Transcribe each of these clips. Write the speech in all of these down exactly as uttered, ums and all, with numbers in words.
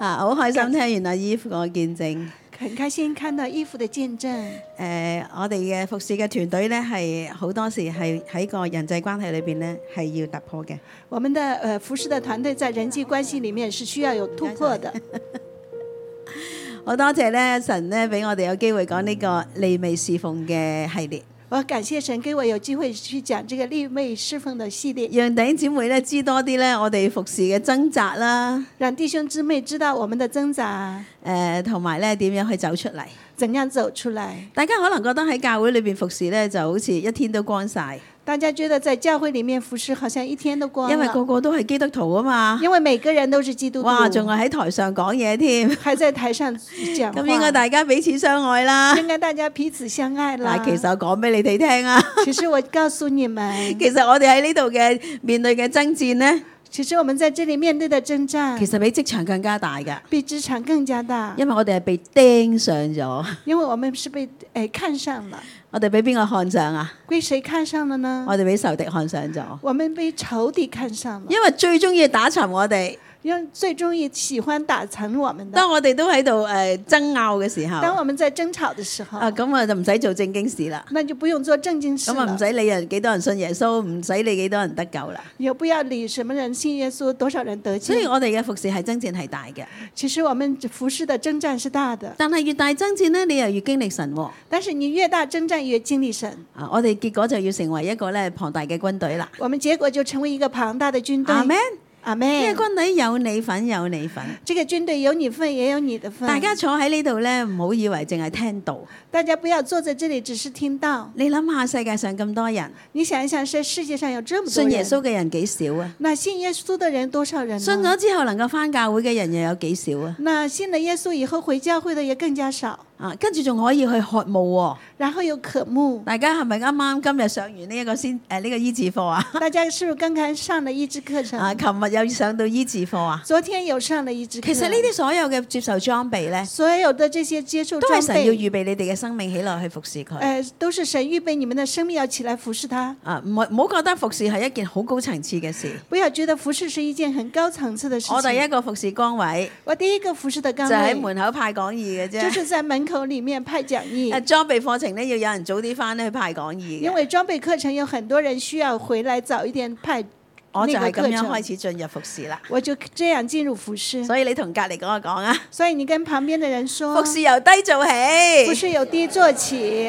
啊，好開心聽完阿姨父個見證。 很開心看到義父的見證。 誒、呃，我哋嘅服侍嘅團隊咧，係好多時係喺個人際關係裏邊咧，係要突破嘅。 我們的誒、呃、服侍的團隊在人際關係裡面是需要有突破的。 好多謝咧，神咧俾我哋有機會講呢個利未侍奉嘅系列。 我感謝神給我有機會去講這個利未侍奉的系列， 讓弟兄姊妹咧知多啲咧，我哋服侍嘅掙扎啦， 讓弟兄姊妹知道我們的掙扎， 誒同埋咧點樣去走出嚟。 怎樣走出來？ 大家可能覺得喺教會裏邊服侍咧，就好似一天都光晒， 大家覺得在教會裡面服侍好像一天都光了， 因為個個都係基督徒啊嘛。 因為每個人都是基督徒。 哇，仲係喺台上講嘢添， 還在台上講話。 咁應該大家彼此相愛啦。 應該大家彼此相愛啦。 嗱，其實我講俾你哋聽啊。 其實我告訴你們， 其實我哋喺呢度嘅面對嘅爭戰呢， 其實我們在這裡面對的征戰， 其實比職場更加大㗎。 比職場更加大， 因為我哋係被釘上咗。 因為我們是被誒、哎、看上了。 我哋俾邊個看上啊？ 歸誰看上了呢？ 我哋俾仇敵看上咗。 我們被仇敵看上了。 因為最中意打沉我哋。 因為最中意喜歡打沉我們的。 當我哋都喺度誒爭拗嘅時候， 當我們在爭吵的時候， 啊咁啊就唔使做正經事啦。 那就不用做正經事。 咁啊唔使理人幾多人信耶穌，唔使理幾多人得救啦。 也不要理什麼人信耶穌，多少人得救。 所以我哋嘅服侍係爭戰係大嘅。 其實我們服侍的征戰是大的。 但係越大爭戰呢，你又越經歷神喎。 但是你越大征戰越經歷神。 啊，我哋結果就要成為一個咧龐大嘅軍隊啦。 我們結果就成為一個龐大的軍隊。 阿們。 阿們， 呢個軍隊有你份，有你份。 這個軍隊有你份，也有你的份。 大家坐喺呢度咧，唔好以為淨係聽道。 大家不要坐在這裡只是聽道。 你諗下世界上咁多人， 你想一想，世世界上有這麼多人， 信耶穌嘅人幾少啊？ 那信耶穌的人多少人呢？ 信咗之後能夠返教會嘅人又有幾少啊？ 那信了耶穌以後回教會的也更加少。 啊，跟住仲可以去渴慕喎， 然後有渴慕。 大家係咪啱啱今日上完呢一個先誒呢、呃這個醫治課啊？ 大家是不是剛剛上了醫治課程？ 啊，琴日又上到醫治課啊？ 昨天有上了醫治課。 其實呢啲所有嘅接受裝備咧， 所有的這些接受裝備都係神要預備你哋嘅生命起來去服侍佢。誒、 呃，都是神預備你們的生命要起來服侍他。 啊，唔好唔好覺得服侍係一件好高層次嘅事。 不要覺得服侍是一件很高層次的事情。 我第一個服侍崗位， 我第一個服侍的崗位就喺門口派講義嘅啫， 就是在門口裡面派講義。 誒，裝備課程咧要有人早啲翻去派講義。 因為裝備課程有很多人需要回來早一點派。 我就係咁樣開始進入服侍啦。 我就這樣進入服侍。 所以你同隔離嗰個講啊。 所以你跟旁邊的人說。 服侍由低做起。 服侍由低做起。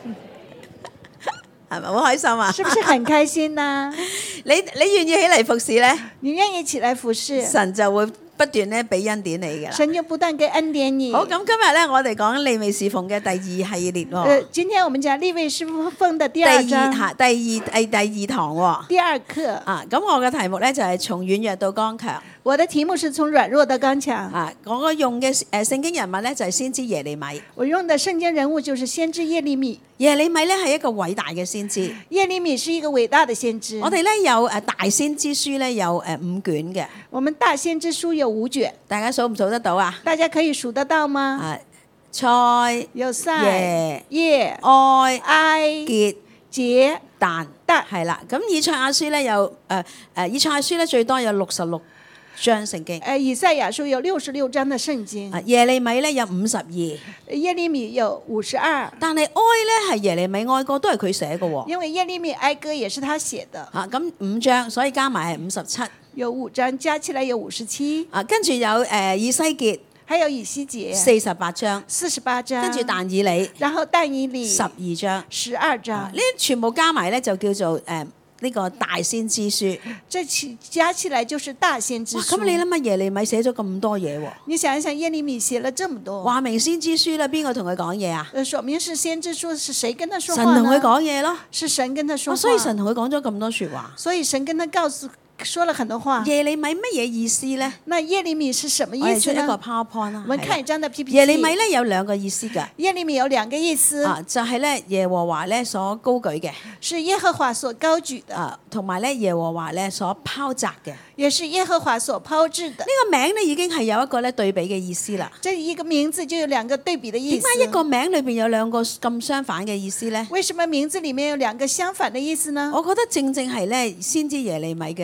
係咪好開心啊？ 是不是很開心呢、啊？ 你你願意起嚟服侍咧？ 你願意起來服侍， 神就會不斷咧俾恩典你㗎啦。 神就不斷給恩典你。 好，咁今日咧我哋講利未侍奉嘅第二系列喎、 呃。今天我們講利未侍奉的第二章。 第二第二第第二堂喎。 第二課。 啊，咁我嘅題目咧就係從軟弱到剛強。 我的題目是從軟弱到剛強。 啊，我用嘅誒聖經人物咧就係先知耶利米。 我用的聖經人物就是先知耶利米。 耶利米咧係一個偉大嘅先知。 耶利米是一個偉大的先知。 我哋咧有誒大先知書咧有誒五卷嘅。 我們大先知書有五卷。 大家數唔數得到啊？ 大家可以數得到嗎？ 啊，賽、 有賽、 耶、 耶、 哀、 哀、 結、 結、 但， 但係啦。咁以賽亞書咧有誒誒以賽亞書咧最多有六十六章聖經。 誒以賽亞書有六十六章的聖經。 啊，耶利米咧有五十二。 耶利米有五十二。 但係哀咧係耶利米哀歌都係佢寫嘅喎。 因為耶利米哀歌也是他寫的。 啊，咁五章，所以加埋係五十七。 有五章，加起來有五十七。 啊，跟住有誒、呃、以西結， 還有以西結， 四十八章， 四十八章。 跟住但以理， 然後但以理， 十二章， 十二章。 呢、啊、全部加埋咧就叫做誒呢、呃這個大先知書。 這起加起來就是大先知書。 咁你諗下耶利米寫咗咁多嘢喎？ 你想一想耶利米寫了這麼多， 話明先知書啦，邊個同佢講嘢啊？ 誒，說明是先知書，是誰跟他說話呢？ 神同佢講嘢咯， 是神跟他說話。 啊、所以神同佢講咗咁多説話。 所以神跟他告訴。說了很多話。 耶利米乜嘢意思咧？ 那耶利米是什麼意思呢？ 我哋出一個 PowerPoint 啦。 我們看一張的 P P T。 耶利米咧有兩個意思㗎。 耶利米有兩個意思。 啊，就係、是、咧耶和華咧所高舉嘅。 是耶和華所高舉的。 啊，同埋咧耶和華咧所拋擲嘅。 也是耶和華所拋擲的。 呢、這個名咧已經係有一個咧對比嘅意思啦。 這一個名字就有兩個對比的意思。 點解一個名裏邊有兩個咁相反嘅意思咧？ 為什麼名字裡面有兩個相反的意思呢？ 我覺得正正係咧先知耶利米嘅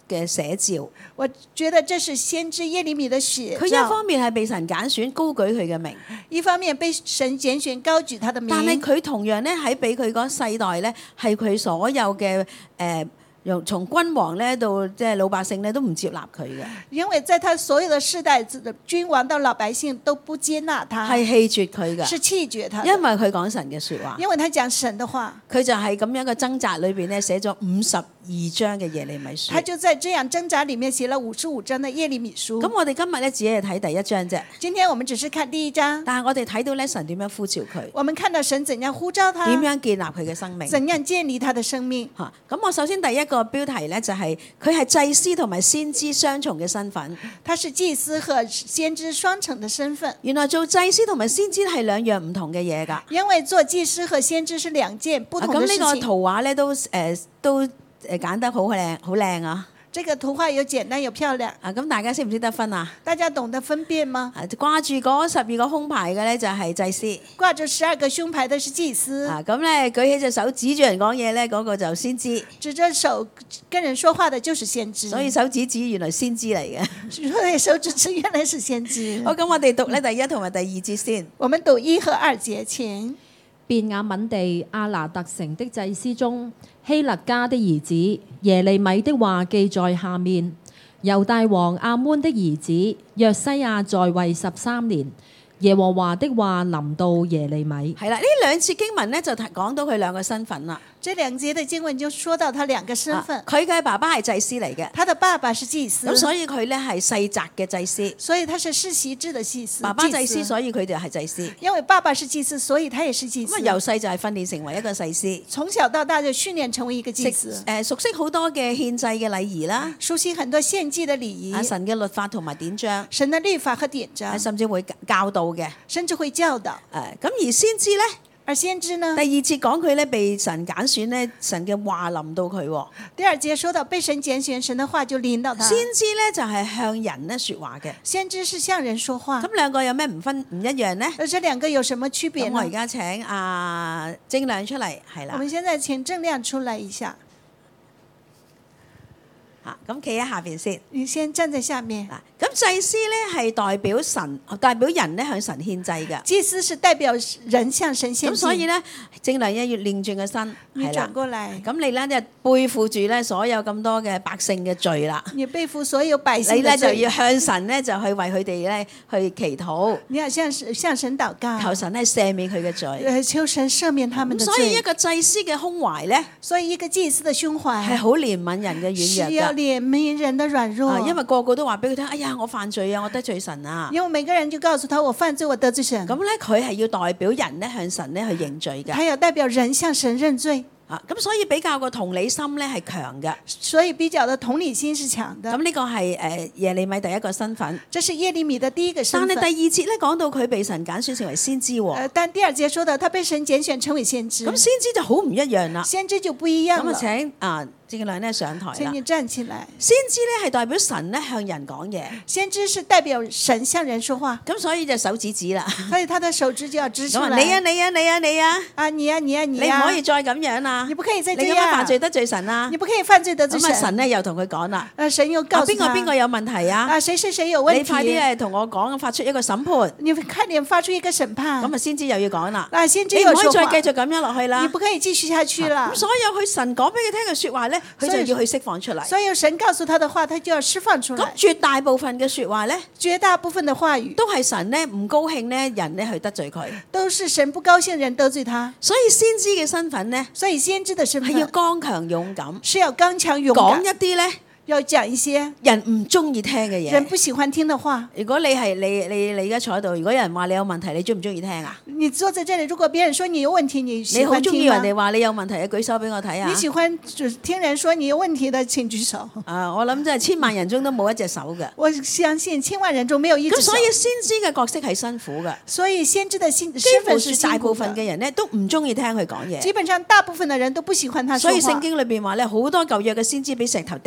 嘅寫照。 我覺得這是先知耶利米的寫佢一照。 方面係被神揀選，高舉佢嘅名， 一方面被神揀選，高舉他的名。 但係佢同樣咧喺俾佢嗰世代咧，係佢所有嘅誒。呃由從君王咧到即係老百姓咧都唔接納佢嘅， 因為在他所有的世代，君王到老百姓都不接納他， 係棄絕佢嘅， 是棄絕他的， 因為佢講神嘅説話， 因為他講神的話， 佢就係咁樣嘅掙扎裏邊咧寫咗五十二章嘅耶利米書。 他就在這樣掙扎裡面寫了五十五章的耶利米書。 咁我哋今日咧只係睇第一章啫， 今天我們只是看第一章， 但係我哋睇到咧神點樣呼召佢， 我們看到神怎樣呼召他， 點樣建立佢嘅生命， 怎樣建立他的生命。 嚇，咁我首先第一個標題咧就係佢係祭司同埋先知雙重嘅身份。 他是祭司和先知雙重的身份。 原來做祭司同埋先知係兩樣唔同嘅嘢㗎。 因為做祭司和先知是兩件不同的事情。 咁呢個圖畫咧都誒、呃、都誒揀得好靚好靚啊！ 這個圖畫又簡單又漂亮。 啊，咁大家識唔識得分啊？ 大家懂得分辨嗎？ 啊，掛住嗰十二個胸牌嘅咧就係祭司。 掛住十二個胸牌的是祭司。 啊，咁咧舉起隻手指住人講嘢咧，嗰、那個就先知。 指着手跟人說話的就是先知。 所以手指指原來先知嚟嘅。 所以手指指原來是先知。 好，咁我哋讀咧第一同埋第二節先。 我們讀一和二節前。 便雅憫地亞拿特城的祭司中，希勒家的兒子耶利米的話記在下面。猶大王亞捫的兒子約西亞在位十三年，耶和華的話臨到耶利米。 係啦，呢兩節經文咧就講到佢兩個身份啦。 這兩節的經文就說到他兩個身份。 佢嘅爸爸係祭司嚟嘅， 他的爸爸是祭司， 咁所以佢咧係世襲嘅祭司。 所以他是世襲制的祭司。 爸爸祭司，所以佢哋係祭司。 因為爸爸是祭司，所以他也是祭司。 咁啊，由細就係訓練成為一個祭司， 從小到大就訓練成為一個祭司。 誒，熟悉好多嘅獻祭嘅禮儀啦， 熟悉很多獻祭嘅禮儀， 啊，神嘅律法同埋典章， 神嘅律法和典章， 甚至會教導嘅， 甚至會教導。 誒，咁而先知咧。 而先知呢？ 第二節講佢咧被神揀選咧，神嘅話臨到佢。 第二節說到被神揀選，神嘅話就臨到他。 先知咧就係向人咧説話嘅。 先知是向人說話。 咁兩個有咩唔分唔一樣呢？ 而這兩個有什麼區別呢？ 咁我而家請阿正亮出嚟，係啦。 我們現在請正亮出來一下。 嚇，咁企喺下邊先。 你先站在下面。 咁祭司咧係代表神，代表人咧向神獻祭嘅。 祭司是代表人向神獻祭。 咁所以咧，正亮一要擰轉個身， 你轉過來。 咁你咧就背負住咧所有咁多嘅百姓嘅罪啦。 你背負所有百姓嘅罪。 你咧就要向神咧就去為佢哋咧去祈禱。 你要向向神禱告， 求神咧赦免佢嘅罪。 求神赦免他們的罪。 所以一個祭司嘅胸懷咧， 所以一個祭司嘅胸懷係好憐憫人嘅軟弱㗎。 需要憐憫人的軟弱。 因為個個都話俾佢聽，哎呀，我犯罪啊，我得罪神啊。 因為每個人就告訴他，我犯罪，我得罪神。 咁咧，佢係要代表人咧向神咧去認罪嘅。 他要代表人向神認罪。 啊，咁所以比較個同理心咧係強嘅。 所以比較的同理心是強的。 咁呢個係誒耶利米第一個身份。 這是耶利米的第一個身份。 但係第二節咧講到佢被神揀選成為先知喎。 呃，但第二節說到他被神揀選成為先知。 咁先知就好唔一樣啦。 先知就不一樣了。 咁啊請啊正亮咧上台啦。 請你站起來。 先知咧係代表神咧向人講嘢。 先知是代表神向人說話。 咁所以就手指指啦。 所以他的手指就要指出來。 你啊你啊你啊你啊！ 啊你啊你啊你啊！ 你唔可以再咁樣啦。 你不可以再這樣。 你咁樣犯罪得罪神啦。 你不可以犯罪得罪神。 咁啊神咧又同佢講啦。 啊神又告訴他。 邊個邊個有問題啊？ 啊誰誰誰有問題？ 你快啲誒同我講，發出一個審判。 你快點發出一個審判。 咁啊先知又要講啦。 啊先知又說話。 你唔可以再繼續咁樣落去啦。 你不可以繼續下去啦。 咁所有佢神講俾佢聽嘅説話咧，佢就要去釋放出嚟。 所有神告訴他的話，他就要釋放出來。 咁絕大部分嘅説話咧， 絕大部分的話語都係神咧唔高興咧人咧去得罪佢， 都是神不高興人得罪他。 所以先知嘅身份咧， 所以先知的身份係要剛強勇敢， 是要剛強勇敢， 講一啲咧。 要講一些人唔中意聽嘅嘢， 人不喜歡聽的話。 如果你係你你你而家坐喺度，如果有人話你有問題，你中唔中意聽啊？ 你坐在這裡，如果別人說你有問題，你喜歡聽嗎？ 你好中意人哋話你有問題嘅，舉手俾我睇下。 你喜歡聽人說你有問題的，請舉手。 啊，我諗真係千萬人中都冇一隻手嘅。 我相信千萬人中沒有一隻手。 咁所以先知嘅角色係辛苦嘅。 所以先知的身身份是辛苦的。 大部分嘅人咧都唔中意聽佢講嘢。 基本上大部分嘅人都不喜歡他說話。 所以聖經裏邊話咧，好多舊約嘅先知俾石頭掟死啊！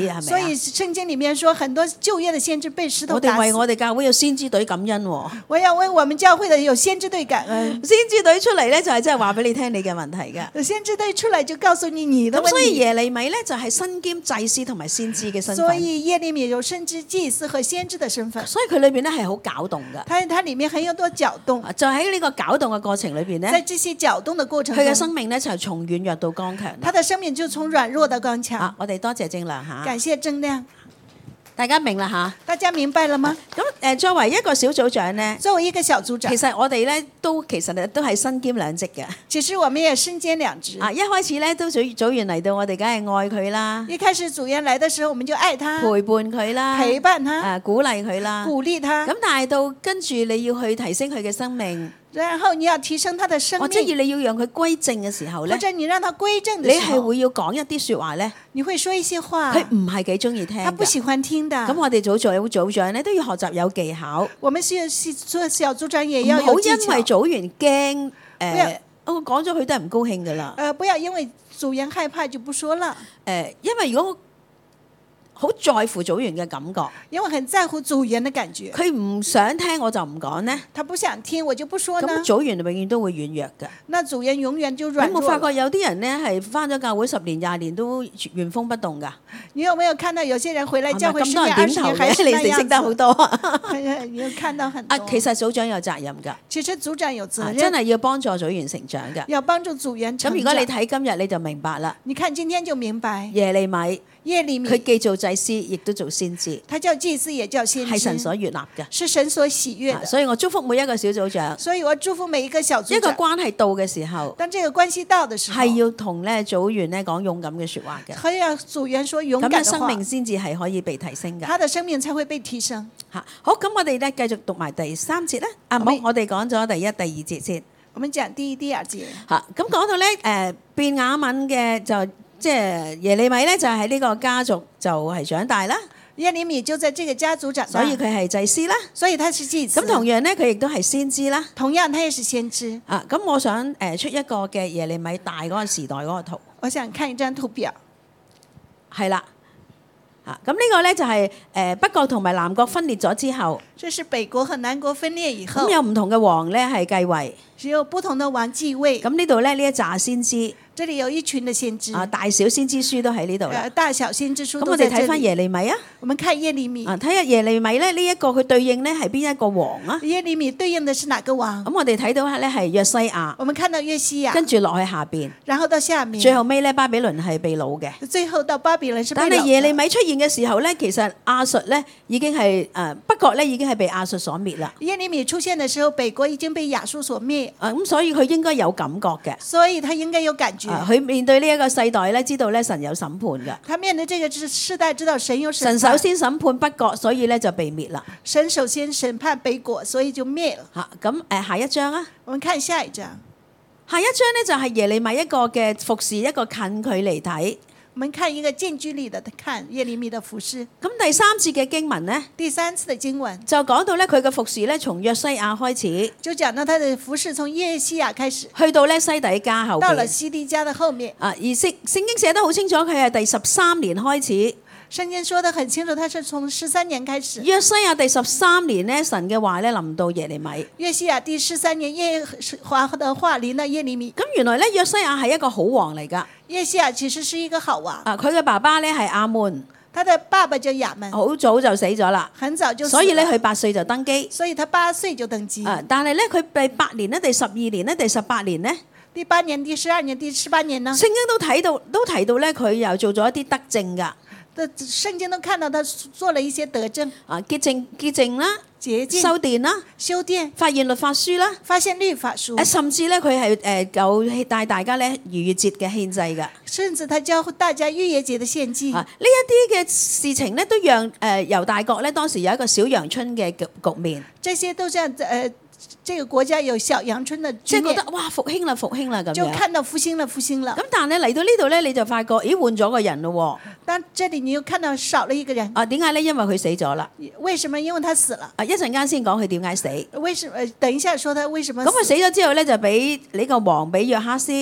係咪所以啊？ 聖經裡面說，很多舊約的先知被石頭我哋打死。 為我哋教會有先知隊感恩喎。 我要為我們教會的有先知隊感恩。 先知隊出嚟咧，就係真係話俾你聽你嘅問題㗎。 先知隊出來就告訴你你的問題。 咁所以耶利米咧就係身兼祭司同埋先知嘅身份。 所以耶利米有身知祭司和先知的身份。 所以佢裏邊咧係好攪動㗎。 它它裡面很有多攪動。 就喺呢個攪動嘅過程裏邊在咧， 這些攪動的過程佢嘅中， 生命咧就從軟弱到剛強。 他的生命就從軟弱到剛強。 啊，我哋多謝正良嚇， 感謝正亮， 大家明啦嚇。 大家明白了嗎？ 咁誒，作為一個小組長咧， 作為一個小組長其，實我哋咧都其實都係身兼兩職嘅。 其實我們也身兼兩職。 啊，一開始咧都組組員嚟到，我哋梗係愛佢啦， 一開始組員來的時候，我們就愛他， 陪伴佢啦， 陪伴他， 誒鼓勵佢啦。 鼓勵他。 咁但係到跟住你要去提升佢嘅生命， 然後你要提升他的生或者要命， 你要讓佢歸正嘅時候咧或，者你讓他歸正你的時候， 係會要講一啲説話咧， 你會說一些話， 佢唔係幾中意聽㗎。 他不喜歡聽的。 咁我哋組組組長咧都要學習有技巧， 我們是是做小組長也唔要好因有技巧為。組員驚不要誒，我講咗佢都係唔高興㗎啦。 呃，不要因為組員害怕就不說了， 誒，因為如果好在乎組員嘅感覺， 因為很在乎組員的感覺。 佢唔想聽我就唔講咧， 他不想聽，我就不說呢咁。組員永遠都會軟弱嘅。 那組員永遠就軟咁我發弱了。 覺有啲人咧係翻咗教會十年廿年都原封不動㗎。 你有沒有看到有些人回來教會十咁多人年二十年點頭嘅， 還是那你哋識得好樣子？ 多。 你有看到很啊， 多。 其實組長有責任㗎， 其實組長有責任， 啊真係要幫助組員成長㗎。 要幫助組員成長。 咁如果你睇今日你就明白啦， 你看今天就明白， 耶利米耶利米佢既做祭司，亦都做先知， 他叫祭司也叫先知， 係神所悅納嘅。 是神所喜悅的。 啊所以我祝福每一個小組長， 所以我祝福每一個小一個組長， 關係到嘅時候， 當這個關係到的時候， 係要同咧組員咧講勇敢嘅説話嘅， 可以讓組員說勇咁敢的話樣生命，先至係可以被提升嘅。 他的生命才會被提升。 嚇，好，咁我哋咧繼續讀埋第三節啦。啊，唔好，我哋講咗第一、第二節先。 我們講第一、第二節。 嚇，咁講到咧誒便雅憫嘅就即係耶利米咧，就喺呢個家族就係長大啦， 耶利米就在這個家族長大， 所以佢係祭司啦。 所以他是祭司。 咁同樣咧，佢亦都係先知啦。 同樣，他也是先知。 啊，咁我想誒出一個嘅耶利米大嗰個時代嗰個圖， 我想看一張圖表， 係啦。啊，咁呢個咧就係誒北國同埋南國分裂咗之後， 這是北國和南國分裂以後咁，有唔同嘅王咧係繼位。 只有不同的王繼位。 咁呢度咧呢一紮先知這裡有一群的先知， 啊，大小先知書都喺呢度啦。 呃，大小先知書咁都在這裡。 我哋睇翻耶利米啊， 我們看耶利米， 啊睇下耶利米咧呢一個佢對應咧係邊一個王啊？ 耶利米對應的是哪個王？ 咁我哋睇到咧係約西亞， 我們看到約西亞， 跟住落去下邊， 然後到下面， 最後尾咧巴比倫係被擄嘅。 最後到巴比倫是被但擄的。 係耶利米出現嘅時候咧，其實亞述咧已經係誒北國咧已經係被亞述所滅啦。 耶利米出現的時候，北國已經被亞述所滅， 啊咁所以佢應該有感覺嘅。 所以他應該有感覺。 啊佢面對呢一個世代咧，知道咧神有審判嘅。 他面對這個世代，知道神有審神判。 首先審判北國，所以咧就被滅啦。 神首先審判北國，所以就滅了。 嚇咁誒下一章啊， 我們看下一章， 下一章咧就係耶利米一個嘅服侍，一個近距離睇。 我們看一個近距離的看耶利米的服侍。 咁第三節嘅經文咧， 第三次的經文就講到咧佢嘅服侍咧，從約西亞開始， 就講到他的服侍從耶西亞開始， 去到咧西底家後到了邊。 西底家的後面。 啊，而聖聖經寫得好清楚，佢係第十三年開始。 聖經說得很清楚，他是從十三年開始。 約西亞第十三年咧，神嘅話咧臨到耶利米。 約西亞第十三年，耶華的話臨到耶利米。 咁原來咧約西亞係一個好王嚟㗎。 耶西亞其實是一個好王， 啊，佢嘅爸爸咧係亞門， 他的爸爸叫亞門， 好早就死咗啦。 很早就死了， 所以咧佢八歲就登基。 所以他八歲就登基。 啊，但係咧佢第八年咧、第十二年咧、第十八年咧， 第八年、第十二年、第十八年呢？ 聖經都睇到都提到咧，佢又做咗一啲德政㗎。 的聖經都看到他做了一些德政， 啊，潔淨潔淨啦， 潔淨、 修殿啦， 修殿、 發現律法書啦。 發現律法書， 誒，甚至咧佢係誒有帶大家咧逾越節嘅獻祭㗎。 甚至他教大家逾越節的獻祭。 啊，呢一啲嘅事情咧，都讓誒、呃、猶大國咧當時有一個小陽春嘅局局面， 這些都像誒，這個國家有小陽春的局面， 即係覺得哇復興啦復興啦咁就樣。 看到復興了復興了。 咁但係咧嚟到呢度咧，你就發覺，咦換咗個人咯但這裡你又看到少了一個人喎。，啊點解咧？因為佢死咗啦。 為什麼？因為他死了。 啊一陣間先講佢點解死。咁為什麼？呃等一下說他為什麼佢死死？ 咗之後咧，就俾呢個王俾約哈斯。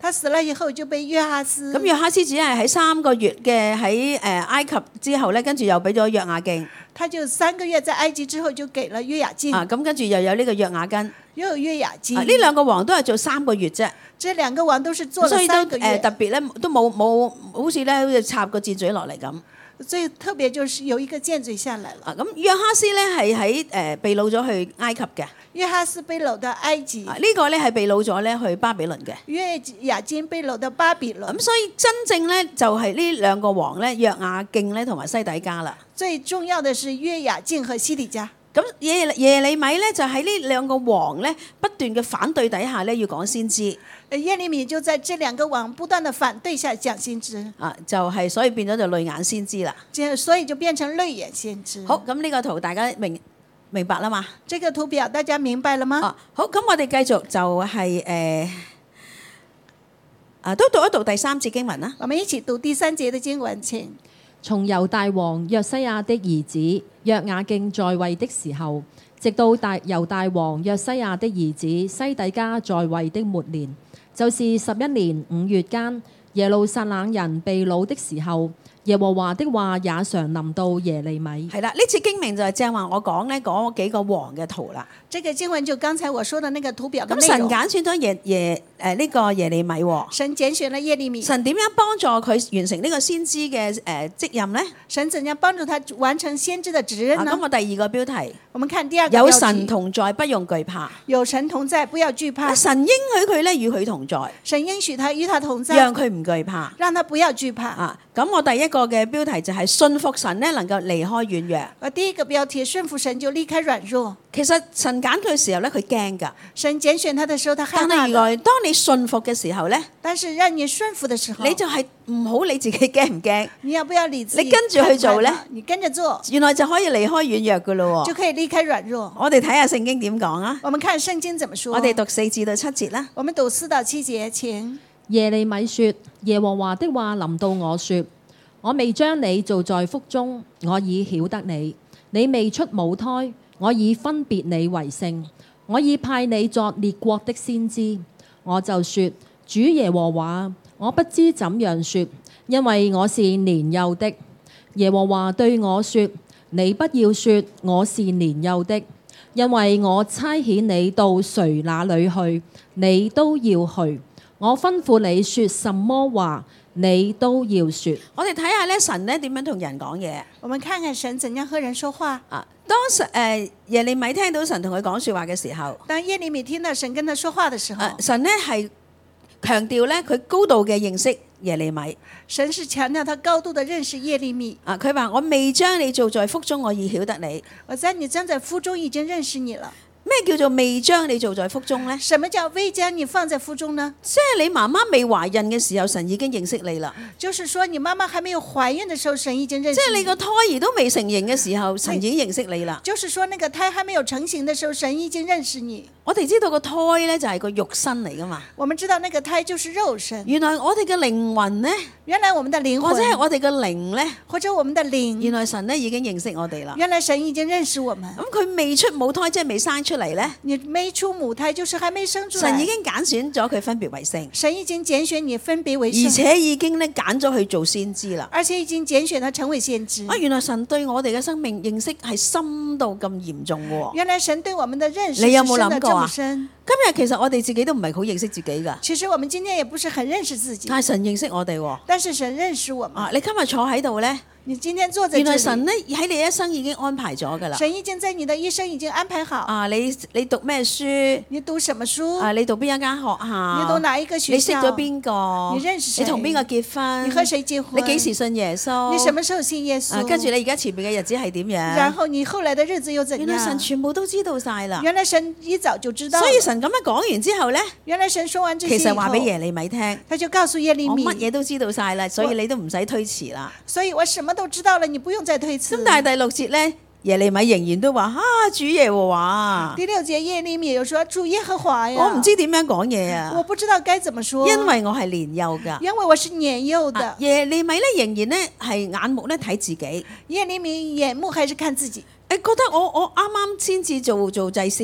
他死了以後就被約哈斯。 咁約哈斯只係喺三個月嘅喺誒埃及之後咧，跟住又俾咗約雅敬。 他就三個月在埃及之後就給了約雅敬。 啊，咁跟住又有呢個約雅斤。 又有約雅敬。 呢兩個王都係做三個月啫。 這兩個王都是做了所以都三個月。 誒特別咧，都冇冇好似咧好似插個箭嘴落嚟咁。 最特別就是有一個箭嘴下來了。 啊，咁約哈斯咧係喺誒被擄咗去埃及嘅。 約哈斯被擄到埃及。 啊，呢個咧係被擄咗咧去巴比倫嘅。 約雅斤被擄到巴比倫。 咁所以真正咧就係呢兩個王咧，約雅敬咧同埋西底家啦。 最重要的是約雅敬和西底家。 咁耶耶利米咧就喺呢兩個王咧不斷嘅反對底下咧要講先知。 耶利米就在這兩個王不斷的反對下講先知。 啊，就係、是、所以變咗就淚眼先知啦。 所以就變成淚眼先知。 好，咁呢個圖大家明明白啦嘛？ 這個圖表大家明白了嗎？ 啊，好，咁我哋繼續就係、是、誒、呃、啊，都讀一讀第三節經文啦。 我們一起讀第三節的經文，請。 從猶大王約西亞的兒子約雅敬在位的時候，直到大猶大王約西亞的兒子西底家在位的末年，就是十一年五月間，耶路撒冷人被擄的時候，耶和華的話也常臨到耶利米。 係啦，呢次經文就係正話我講呢嗰幾個王嘅圖啦。 這個經文就剛才我說的那個圖表。 咁神揀選咗耶耶誒呢個耶利米喎。 神揀選了耶利米。神點樣幫助佢完成呢個先知嘅誒職任呢？ 神怎樣幫助他完成先知的職任呢？ 咁、啊、我第二個標題， 我們看第二個標題。 有神同在，不用懼怕。 有神同在，不要懼怕。 神應許佢咧與佢同在。 神應許他與他同在， 讓佢唔懼怕， 讓他不要懼怕。 啊，咁我第一個嘅標題就係信服神咧，能夠離開軟弱。 我第一個標題順服神就離開軟弱。 其實神揀佢嘅時候咧，佢驚㗎。 神揀選他的時候，他害怕。 但係原來當你信服嘅時候咧， 但是讓你順服的時候， 你就係唔好理自己驚唔驚。 你要不要理自己？ 你跟住去做咧， 你跟着做， 原來就可以離開軟弱㗎咯。 就可以離開軟弱。 我哋睇下聖經點講啊？ 我們看聖經怎麼說。 我哋讀四至到七節啦。 我們讀四到七節，請。 耶利米說：耶和華的話臨到我說，我未將你造在腹中，我已曉得你；你未出母胎，我已分別你為聖，我已派你作列國的先知。我就說：主耶和華，我不知怎樣說，因為我是年幼的。耶和華對我說：你不要說我是年幼的，因為我差遣你到誰那裏去，你都要去。我吩咐你說什麼話，你都要說。 我哋睇下咧，神咧點樣同人講嘢。 我們看看神怎樣和人說話。 啊，當神誒耶利米聽到神同佢講說話嘅時候， 當耶利米聽到神跟他說話嘅時候， 啊、神咧係強調咧佢高度嘅認識耶利米。 神是強調他高度的認識耶利米。 啊，佢話我未將你造在腹中，我已曉得你。 我在你將在腹中已經認識你了。 咩叫做未將你造在腹中呢？ 什麼叫未將你放在腹中呢？ 即係你媽媽未懷孕嘅時候，神已經認識你啦。 就是說，你媽媽還沒有懷孕的時候，神已經認識你。 即係你個胎兒都未成形嘅時候，神已經認識你啦。 就是說，那個胎還沒有成型的時候，神已經認識你。 我哋知道個胎咧就係個肉身嚟噶嘛。 我們知道那個胎就是肉身。 原來我哋嘅靈魂呢？ 原來我們的靈魂， 或者係我哋嘅靈呢？ 或者我們的靈， 原來神咧已經認識我哋啦。 原來神已經認識我們。 咁佢未出母胎，即係未生出嚟咧？ 你未出母胎，就是還沒生出來。 神已經揀選咗佢分別為聖。 神已經揀選你分別為聖， 而且已經咧揀咗去做先知啦。 而且已經揀選他成為先知。 啊，原來神對我哋嘅生命認識係深到咁嚴重嘅。 原來神對我們的認識， 你有冇諗過啊？ 深。 今日其實我哋自己都唔係好認識自己噶。 其實我們今天也不是很認識自己。 但係神認識我哋。 但是神認識我們。 啊，你今日坐喺度咧？ 你今天坐在這裡， 原來神咧喺你一生已經安排咗噶啦。 神已經在你的一生已經安排好。 啊，你你讀咩書？ 你讀什麼書？ 啊，你讀邊一間學校？ 你讀哪一個學校？ 你識咗邊個？ 你認識誰？ 你同邊個結婚？ 你和誰結婚？ 你幾時信耶穌？ 你什麼時候信耶穌？ 啊，跟住你而家前面嘅日子係點樣？ 然後你後來的日子又怎樣？ 原來神全部都知道晒啦。 原來神一早就知道。 所以神咁樣講完之後咧， 原來神說完這些其實話俾耶利米聽， 他就告訴耶利米， 我乜嘢都知道晒啦，所以你都唔使推遲啦。 所以我什麼都知道了，你不用再推辭。 咁但係第六節咧，耶利米仍然都話：啊，主耶和華。 第六節耶利米又說：主耶和華呀。 我唔知點樣講嘢啊。 我不知道該怎麼說。 因為我係年幼㗎。 因為我是年幼的。啊、 耶利米咧仍然咧係眼目咧睇自己。 耶利米眼目還是看自己。 誒，覺得我我啱啱先至做做祭司。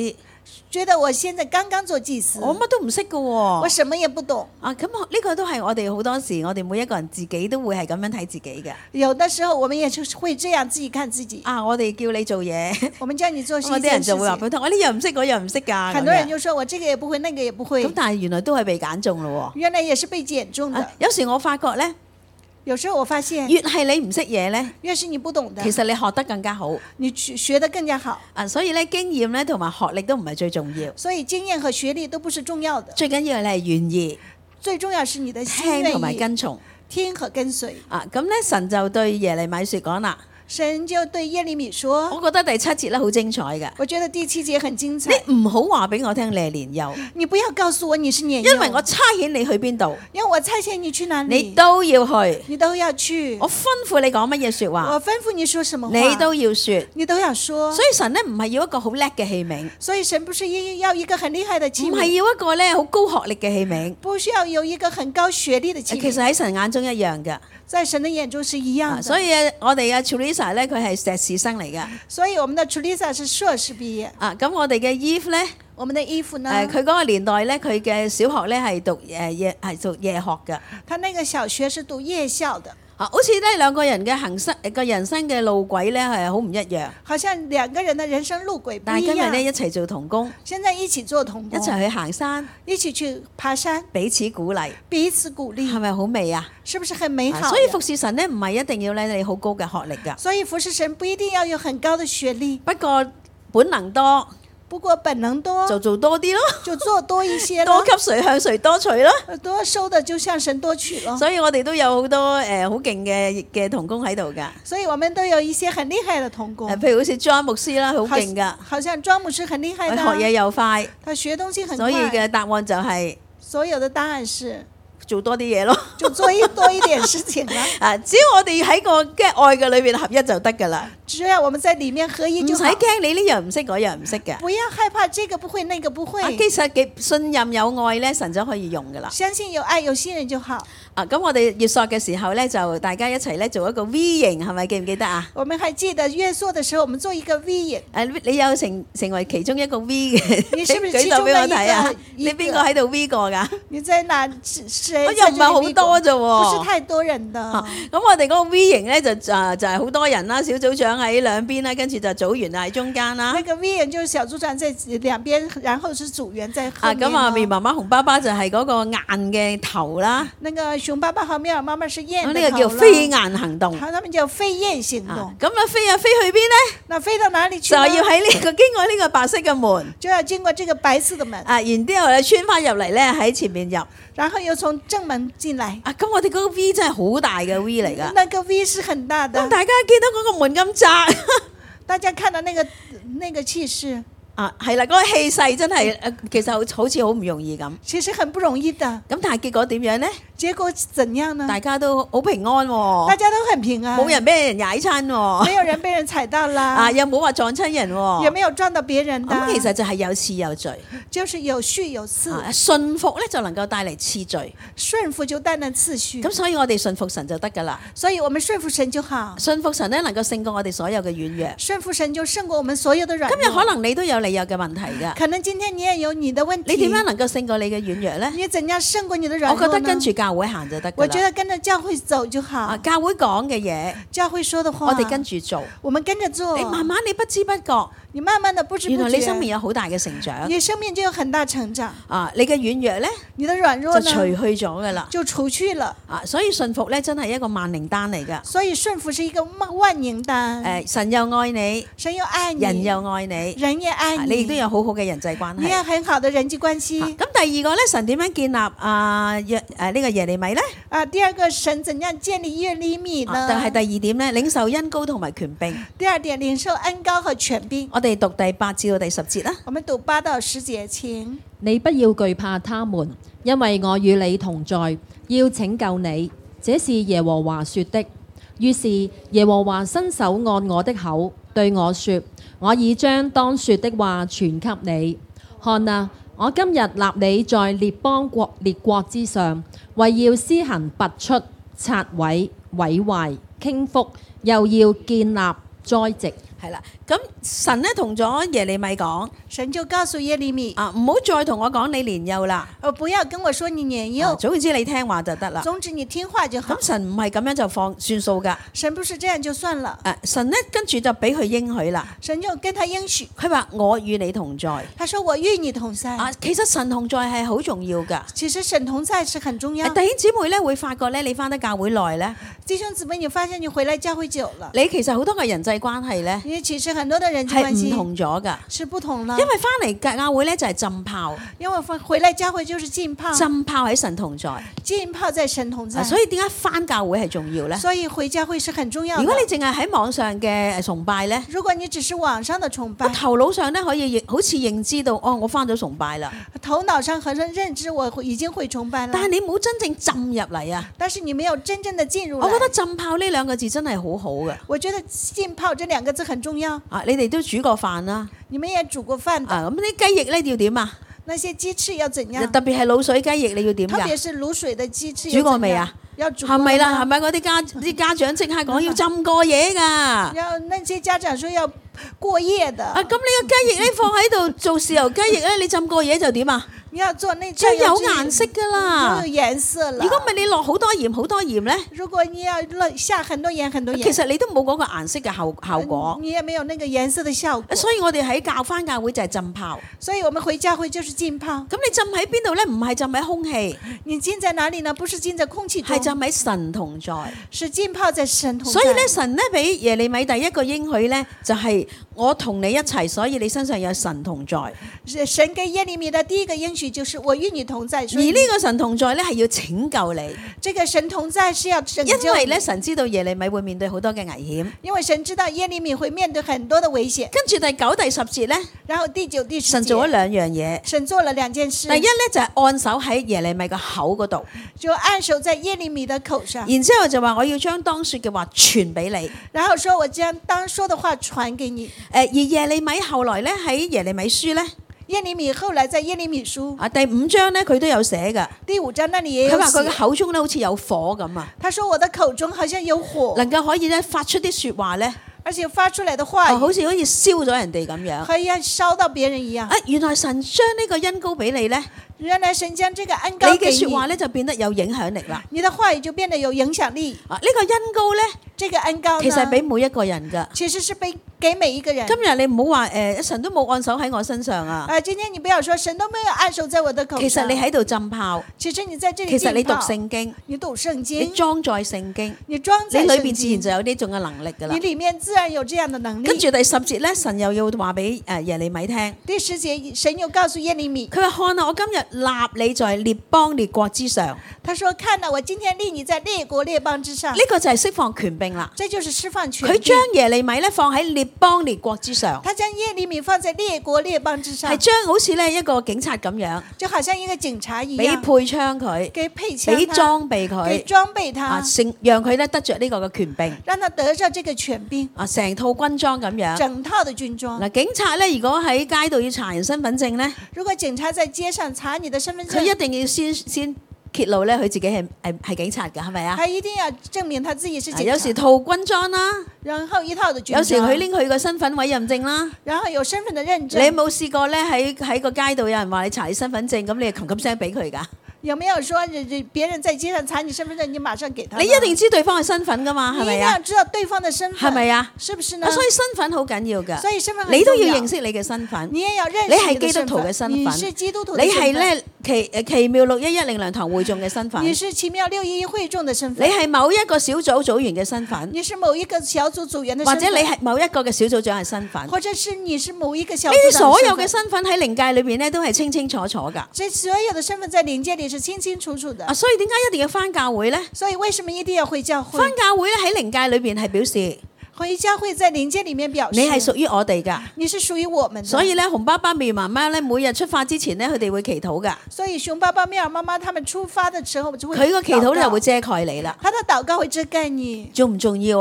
覺得我現在剛剛做祭司， 我乜都唔識㗎我喎。 什麼也不懂。 啊，咁呢個都係我哋好多時，我哋每一個人自己都會係咁樣睇自己嘅。 有的時候我們也是會這樣自己看自己。 啊，我哋叫你做嘢， 我們叫你做咁啊啲人一件事就會話俾情， 佢聽，我呢樣唔識，嗰樣唔識㗎。 很多人咁樣就說我這個也不會，那個也不會咁，但係原來都係被揀中咯原來也是被揀中喎。 的啊。有時我發覺咧， 有時候我發現， 越係你唔識嘢咧， 越是你不懂的其，實你學得更加好。 你去學得更加好。 啊，所以咧經驗咧同埋學歷都唔係最重要， 所以經驗和學歷都不是重要的， 最緊要係你係願意最重要是你的心聽同埋願意跟從。 聽和跟隨。 啊，咁咧神就對耶利米説講啦， 神就對耶利米說， 我覺得第七節咧好精彩嘅， 我覺得第七節很精彩， 你唔好話俾我聽你係年幼， 你不要告訴我你是年幼， 因為我差遣你去邊度， 因為我差遣你去哪你裡， 都要去。 你都要去。 我吩咐你講乜嘢説話， 我吩咐你說什麼話， 你都要説。 你都要說。 所以神咧唔係要一個好叻嘅器皿， 所以神不是要一個很厲害的器唔係皿， 要一個咧好高學歷嘅器皿， 不需要有一個很高學歷的器其實皿， 喺神眼中一樣嘅。 在神的眼中是一樣啊的。 所以啊我哋嘅 Teresa 咧，佢係碩士生嚟嘅。 所以我們的 Teresa 是碩士畢業， 啊，咁我哋嘅 Eve 咧， 我們的衣服呢？ 誒佢嗰個年代咧，佢嘅小學咧係讀誒夜係讀夜學嘅。 他那個小學是讀夜校的， 啊，好似咧兩個人嘅行生個人生嘅路軌咧係好唔一樣， 好像兩個人的人生路軌不一但係今日咧樣。 一齊做童工， 現在一起做童工， 一齊去行山， 一起去爬山， 彼此鼓勵， 彼此鼓係勵， 咪好美啊？ 是不是很美好呀？ 啊所以服侍神咧唔係一定要咧你好高嘅學歷㗎， 所以服侍神不一定要有很高的學歷， 不過本能多不過本能多就做多啲咯， 就做多一些多咯， 給誰向誰多取咯。 多收的就向神多取咯。 所以我哋都有好多誒好勁嘅嘅童工喺度㗎。 所以我們都有一些很厲害的童工誒，，譬如好似 John 牧師啦，好好勁㗎， 好像莊牧師很厲害佢的啊， 學嘢又快， 他學東西很所以快， 嘅答案就係所有的答案是做多啲嘢咯。 就做一多一點事情啦。 啊，只要我哋喺個嘅愛嘅裏邊合一就得㗎啦， 只要我們在裡面合一唔就好， 使驚你呢樣唔識嗰樣唔識嘅。 不要害怕這個不會那個不會啊，，其實嘅信任有愛咧，神就可以用㗎啦。 相信有愛有信任就好。 啊，咁我哋月朔嘅時候咧，就大家一齊咧做一個 V 型，係咪記唔記得啊？ 我們還記得月朔的時候，我們做一個 V 型， 誒，你有成成為其中一個 V 嘅， 你是不是舉手俾我睇啊其中的？一你個邊個喺度 V 過㗎？ 你在哪？是誰？ 我又唔係好多啫喎。 不是太多人的。 啊咁我哋嗰個 V 型咧就啊就係好多人啦，小組長喺兩邊啦，跟住就組員喺中間啦那。個 V 型就是小組長在兩邊，然後是組員在後啊， 面咁啊， 咯面媽媽紅爸爸就係嗰個硬嘅頭啦。 那個熊爸爸和妙兒媽媽是雁咁的頭呢個叫飛咯雁行動。 好，他們叫飛雁行動啊。咁啊飛啊飛去邊咧？ 那飛到哪裡去就呢？ 要喺呢個經過呢個白色嘅門。 就要經過這個白色的門， 啊，然之後咧穿翻入嚟咧喺前面入。 然後又從正門進來。 啊，咁我哋嗰個 V 真係好大嘅 V 嚟㗎。 那個 V 是很大的咁，大家見到嗰個門咁窄。 大家看到那個那個氣勢， 啊，係啦，嗰、個氣勢真係誒，其實好好似好唔容易咁。 其實很不容易的。 咁但係結果點樣呢？ 結果怎樣呢？ 大家都好平安喎、 大家都很平安， 冇人俾人踩親喎， 沒有人被人踩到啦， 啊，又冇話撞親人喎。 也沒有撞到別人的。 咁其實就係有次有序， 就是有序有次， 啊，順服咧就能夠帶嚟次序。 順服就帶來次序。 咁所以我哋順服神就得㗎啦。 所以我們順服神就好， 順服神咧能夠勝過我哋所有嘅軟弱。 順服神就勝過我們所有的軟弱。 今日可能你都有你有嘅問題㗎， 可能今天你也有你的問題。 你點樣能夠勝過你嘅軟弱咧？ 你怎樣勝過你的軟弱呢？ 我覺得跟住教會行就得㗎啦。 我覺得跟着教會走就好。 啊，教會講嘅嘢， 教會說的話， 我哋跟住做。 我們跟着做。 你慢慢你不知不覺， 你慢慢的不知不覺， 原來你生命有好大嘅成長。 你生命就有很大成長。 啊，你嘅軟弱咧你的軟弱就除呢去咗㗎啦。 就除去了。 啊，所以順服咧真係一個萬靈丹嚟㗎。 所以順服是一個萬靈丹。 誒，神又愛你， 神又愛你， 人又愛你， 人也愛你， 啊你亦都有好好嘅人際關你有係。 很好的人際關係。 咁第二個咧，神點樣建立啊約誒呢個耶利米咧？ 啊，第二個神怎樣建立耶利米呢？ 啊就係第二點咧，領受恩膏同埋權柄。 第二點，領受恩膏和權柄。 我哋讀第八至到第十節啦。 我們讀八到十節，請。 你不要懼怕他們，因為我與你同在，要拯救你。這是耶和華說的。於是耶和華伸手按我的口，對我說：我已將當說的話傳給你。看啊，我今日立你在列邦國列國之上，為要施行拔出、拆毀、毀壞、傾覆，又要建立、栽植。 係啦，咁神咧同咗耶利米講神就告訴耶利米， 啊，唔好再同我講你年幼啦， 哦，不要跟我說你年啊幼， 總之你聽話就得啦。 總之你聽話就好。 咁神唔係咁樣就放算數㗎。 神不是這樣就算了， 誒、神咧跟住就俾佢應許啦。 神就跟他應許， 佢話我與你同在。 他說我與你同在。 啊，其實神同在係好重要㗎。 其實神同在是很重要。 誒弟兄姊妹咧會發覺咧，你翻得教會耐咧， 弟兄姊妹，你發現你回來教會久了， 你其實好多嘅人際關係咧因為其實很多的人際係唔關係同咗㗎。 是不同了。 因為翻嚟教會咧就係浸泡， 因為回來教會就是浸泡， 浸泡喺神同在。 浸泡在神同在。 啊所以點解翻教會係重要咧？ 所以回教會是很重要的。 如果你淨係喺網上嘅崇拜咧， 如果你只是網上的崇拜， 頭腦上咧可以好似認知到，哦，我翻咗崇拜啦。 頭腦上好像認知我已經會崇拜了， 但係你冇真正浸入嚟啊！ 但是你沒有真正的進入來。 我覺得浸泡呢兩個字真係好好嘅。 我覺得浸泡這兩個字很重要。 啊，你哋都煮過飯啦， 你們也煮過飯的。 啊，咁啲雞翼咧要點啊？ 那些雞翅要怎樣？ 特別係滷水雞翼，你要點特別㗎？ 是滷水的雞翅。 煮過未啊？ 要煮過係咪啦？係嗎？ 咪嗰啲家啲家長即刻講要浸過夜㗎？ 要那些家長說要過夜的。 啊，咁你個雞翼咧放喺度做豉油雞翼咧，你浸過夜就點啊？ 你要做那就有醬油顏色㗎啦就。有顏色了。 如果唔係你落好多鹽好多鹽咧， 如果你要落下很多鹽很多鹽， 其實你都冇嗰個顏色嘅效效果。 你也沒有那個顏色的效果。 所以我哋喺教翻教會就係浸泡。 所以我們回教會就是浸泡。 咁你浸喺邊度咧？唔係浸喺空氣， 你浸在哪裡呢？不是浸在空氣中， 係浸喺神同在。 是浸泡在神同在。 所以咧，神咧俾耶利米第一個應許咧，就係、是、我同你一齊，所以你身上有神同在。 神給耶利米的第一個應許就是我與你同在。 而呢個神同在咧係要拯救你， 這個神同在是要拯救你。 因為咧神知道耶利米會面對好多嘅危險。 因為神知道耶利米會面對很多的危險。 跟住第九、第十節咧， 然後第九、第十節神做咗兩樣嘢。 神做了兩件事。 第一咧就係、是、按手喺耶利米個口嗰度， 就按手在耶利米的口上。 然之後就話我要將當說嘅話傳俾你。 然後說我將當說的話傳給你。 誒而耶利米後來咧喺耶利米書咧， 耶利米後來在耶利米書啊第五章咧佢都有寫㗎。 第五章那裡也有寫。 佢話佢嘅口中咧好似有火咁啊， 他說我的口中好像有火， 能夠可以咧發出啲説話咧， 而且發出來的話哦好似好似燒咗人哋咁樣。 可以燒到別人一樣。 啊，原來神將呢個恩膏俾你咧， 原來神將這個恩你膏給你， 嘅説話咧就變得有影響力啦。 你的話語就變得有影響力。 啊，呢個恩膏咧， 這個恩膏呢其實係俾每一個人㗎。 其實是俾給每一個人。 今日你唔好話誒，神都冇按手喺我身上啊。 啊，今天你不要說神都沒有按手在我的口上。 其實你喺度浸泡， 其實你在這裡其實你讀浸泡聖經， 你讀聖你經， 裝載聖經， 你裝你裏邊載聖經自然就有呢種嘅能力㗎啦你。裡面自然有這樣的能力。 跟住第十節咧，神又要話俾誒耶利米聽， 第十節，神又告訴耶利米， 佢話看啊，我今日立你在列邦列國之上，呢、 他說：看到我今天立你在列國列邦之上。 個就係釋放權柄啦。 這就是釋放權柄。 佢將耶利米咧放喺列邦列國之上， 他將耶利米放在列國列邦之上， 係將好似咧一個警察咁樣， 就好像一個警察一樣， 俾配槍佢， 給配槍他， 俾裝備給佢， 裝備他， 啊，成讓佢咧得着呢個嘅權柄， 讓他得着這個權柄， 啊，成套軍裝咁樣。 整套的軍裝。 嗱，警察咧如果喺街度要查人身份證咧， 如果警察在街上查你的身份佢一證， 定要先先揭露咧佢自己係係係警察㗎，係咪啊？ 他一定要證明他自己是警察。 有時套軍裝啦， 然後一套的軍裝， 有時佢拎佢個身份委任證啦。 然後有身份的認你證。 有冇試過咧喺喺個街度有人話你查你身份證，咁你係琴琴聲俾佢㗎？ 有沒有說人人別人在街上查你身份證，你馬上給他嗎？ 你一定知對方嘅身份㗎嘛，係咪啊你一定要？知道對方的身份， 係咪啊？ 是不是呢？ 啊，所以身份好緊要㗎。 所以身份很你都重要認識你嘅身份。 你也要認識你係的基督徒嘅身份， 你是基督徒的你身份， 係咧奇誒奇妙六一一靈糧堂會眾嘅身份， 你你是奇妙六一一會眾的身份， 係某一個小組組員嘅身份， 你是某一個小組組員的或身份， 者你係某一個嘅小組長嘅身份。 或者是你是某一個小呢啲組長所有嘅的身份。 身份喺靈界裏邊咧都係清清楚楚㗎。 這所有的身份在靈界裡是清清楚楚的。 啊，所以點解一定要返教會咧？ 所以為什麼一定要回教會？ 返教會咧喺靈界裏邊係表示回教會在靈界裡面表示你係屬於我哋㗎。 你是屬於我們的。 所以咧，熊爸爸、妙媽媽咧，每日出發之前咧，佢哋會祈禱㗎。 所以熊爸爸、妙兒媽媽他們出發的時候就會佢個祈禱咧就會禱告， 遮蓋你啦。 他的禱告會遮蓋你。 重唔重要啊？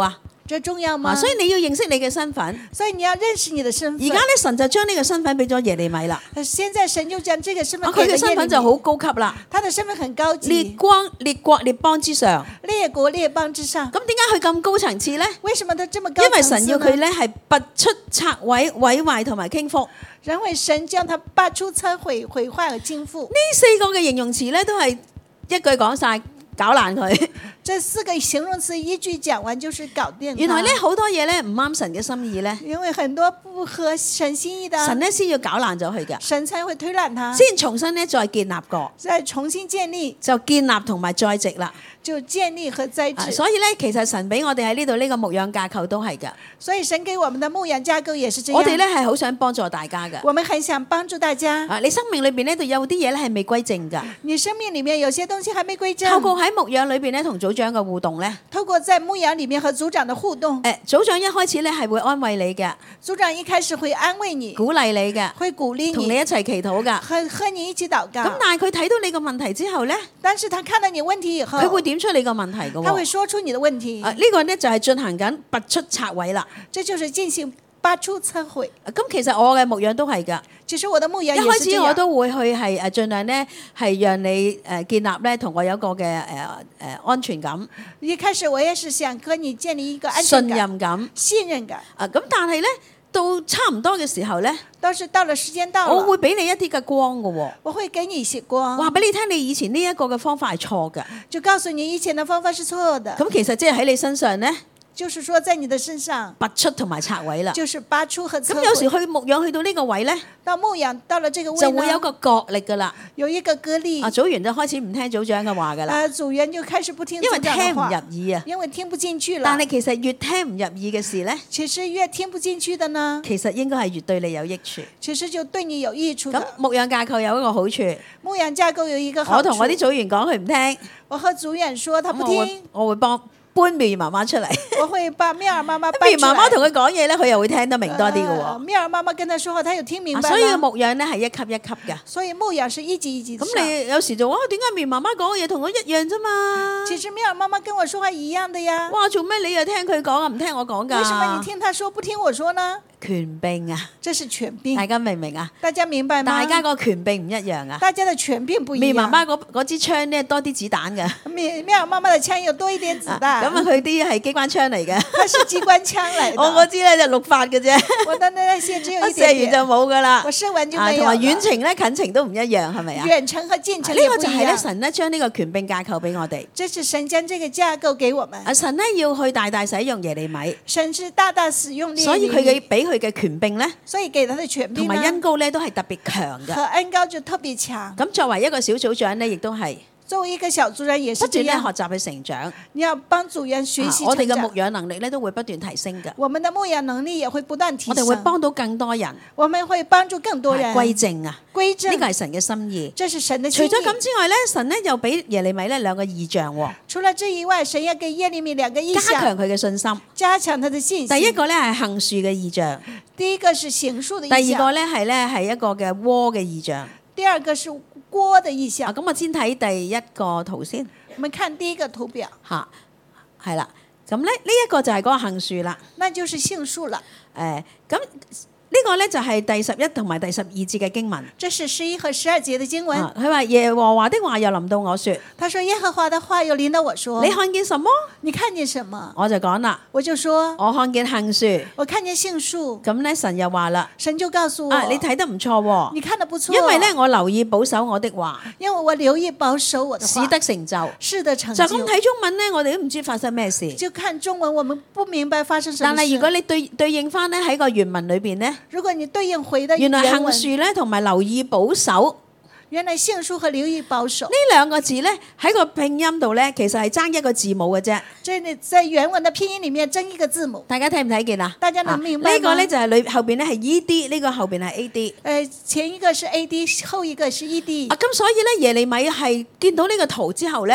這重要嗎？ 啊，所以你要認識你嘅身份。 所以你要認識你的身份。 而家咧，神就將呢個身份俾咗耶利米啦。 現在神就將這個身份啊，佢嘅身份就好高級啦。 他的身份很高級， 列光列國列邦之上， 列國列邦之上。 咁點解佢咁高層次呢？ 為什麼他這麼高層次呢？ 因為神要佢咧係拔出拆毀、毀壞同埋傾覆。 因為神將他拔出、拆毀、毀壞和傾覆。 呢四個嘅形容詞咧，都係一句講晒，搞爛佢。 這四個形容詞一句講完就是搞掂。 原來咧好多嘢咧唔啱神嘅心意咧， 因為很多不合神心意的， 神咧先要搞爛咗佢嘅， 神才會推爛他， 先重新咧再建立過， 再重新建立， 就建立同埋再植啦。 就建立和栽植。 啊，所以咧，其實神俾我哋喺呢度呢個牧養架構都係㗎。 所以神給我們的牧養架構也是這樣。 我哋咧係好想幫助大家㗎。 我們很想幫助大家。 啊，你生命裏邊呢度有啲嘢咧係未歸正㗎。 你生命裡面有些東西還沒歸正。 透過喺牧養裏邊咧同組長嘅互動咧， 透過在牧養裡面和組長的互動。 誒，組長一開始咧係會安慰你嘅， 組長一開始會安慰你， 鼓勵你嘅， 會鼓勵你， 同你一齊祈禱㗎。 和和你一起禱告。 咁但係佢睇到你個問題之後咧， 但是他看到你問題以後， 佢會點出你個問題㗎喎？ 他會說出你的問題。 啊，呢個咧就係進行緊拔出拆毀啦。 這就是進行拔出拆毀。 咁其實我嘅牧養都係㗎。 其實我的牧養一開始我都會去係誒盡量咧係讓你誒建立咧同我有一個嘅誒誒安全感。 一開始我也是想和你建立一個安全感、 信任感、 信任感。 啊，咁但係咧到差唔多嘅時候咧， 倒是到了時間到了， 我會俾你一啲嘅光嘅喎。 我會給你一些光， 話俾你聽，你以前呢一個嘅方法係錯嘅。 就告訴你以前的方法是錯的。 咁其實即係喺你身上咧， 就是說在你的身上拔出同埋拆毀啦。 就是拔出和拆毀。 咁有時去牧養去到呢個位咧， 到牧養到了這個位就會有個角力噶啦。 有一個割裂。 啊，組員就開始唔聽組長嘅話噶啦。 啊，組員就開始不聽因為組長的話， 聽唔入耳啊。 因為聽不進去了。 但係其實越聽唔入耳嘅事咧， 其實越聽不進去的呢， 其實應該係越對你有益處。 其實就對你有益處的。 咁牧養架構有一個好處， 牧養架構有一個好處。 我同我啲組員講佢唔聽， 我和組員說他不聽， 我會我會幫搬妙兒媽媽出嚟。 我會把妙兒媽媽搬出來。 妙兒媽媽同佢講嘢咧，佢又會聽得明多啲嘅喎。 妙兒媽媽跟他說話，他有聽明白。 所以牧養咧係一級一級嘅。 所以牧養是一級一級。 咁你有時就話點解妙兒媽媽講嘅嘢同我一樣啫嘛？ 其實妙兒媽媽跟我說話一樣的呀。 哇，做咩你又聽佢講啊？唔聽我講㗎？ 為什麼你聽他說不聽我說呢？ 權柄啊！ 這是權柄。 大家明唔明啊？ 大家明白嗎？ 大家個權柄唔一樣啊！ 大家的權柄不一樣。 妙媽媽嗰嗰支槍咧多啲子彈嘅。 妙妙媽媽的槍有多一點子彈。咁啊，佢啲係機關槍嚟嘅。 佢是機關槍嚟。 我嗰支咧就六發嘅啫。 我的那些只有一點點。 射完就冇㗎啦。 我射完就沒有。 同埋遠程咧近程都唔一樣，係咪啊？ 遠程和近程呢個就係咧神咧將呢個權柄架構俾我哋。 這是神將這個架構給我們。 啊，神咧要去大大使用耶利米。 神是大大使用耶利米。 所以佢嘅俾佢嘅權柄咧。 所以給他的權柄同埋恩膏咧都係特別強嘅， 和恩膏就特別強。 咁作為一個小組長咧，亦都係作為一個小組長，也是不斷咧學習去成長。 你要幫組員學習成長。 我哋嘅牧養能力咧都會不斷提升嘅。 我們的牧養能力也會不斷提升。 我哋會幫到更多人。 我們會幫助更多人歸正啊！ 歸正， 呢個係神嘅心意。 這是神的心意。 除咗咁之外咧，神咧又俾耶利米咧兩個異象喎。 除了這以外，神要給耶利米兩個異象， 加強佢嘅信心， 加強他的信心。 第一個咧係杏樹嘅異象。 第一個是杏樹的異象。 第二個咧係咧係一個嘅鍋嘅異象。 第二個是鍋的異象。 咁我先睇第一個圖先。 我們看第一個圖表。 嚇，係啦。咁咧呢一個就係嗰個杏樹啦。 那就是杏樹了。 誒，咁。呢個咧就係第十一同埋第十二節嘅經文。 這是十一和十二節的經文。 佢話耶和華的話又臨到我說。 他說耶和華的話又臨到我說。 你看見什麼？ 你看見什麼？ 我就講啦。 我就說。 我看見杏樹。 我看見杏樹。 咁咧神又話啦。 神就告訴我。 啊，你睇得唔錯喎。 你看得不錯。 因為咧我留意保守我的話。 因為我留意保守我的話。 使得成就。 使得成就。 就咁睇中文咧，我哋都唔知發生咩事。 就看中文，我們不明白發生什麼事。 但係如果你對對應翻咧喺個原文裏邊咧。 如果你對應。 原來杏樹咧同埋留意保守， 原來杏樹和留意保守呢兩個字咧喺個拼音度咧，其實係爭一個字母嘅啫。 即係在原文嘅拼音裡面爭一個字母。 大家睇唔睇見啊？ 大家能明白嗎？ 呢個咧就係裏後邊咧係 E D，呢個後邊係 A D。 誒，前一個是 A D，後一個是 E D。 啊，咁所以咧耶利米係見到呢個圖之後咧。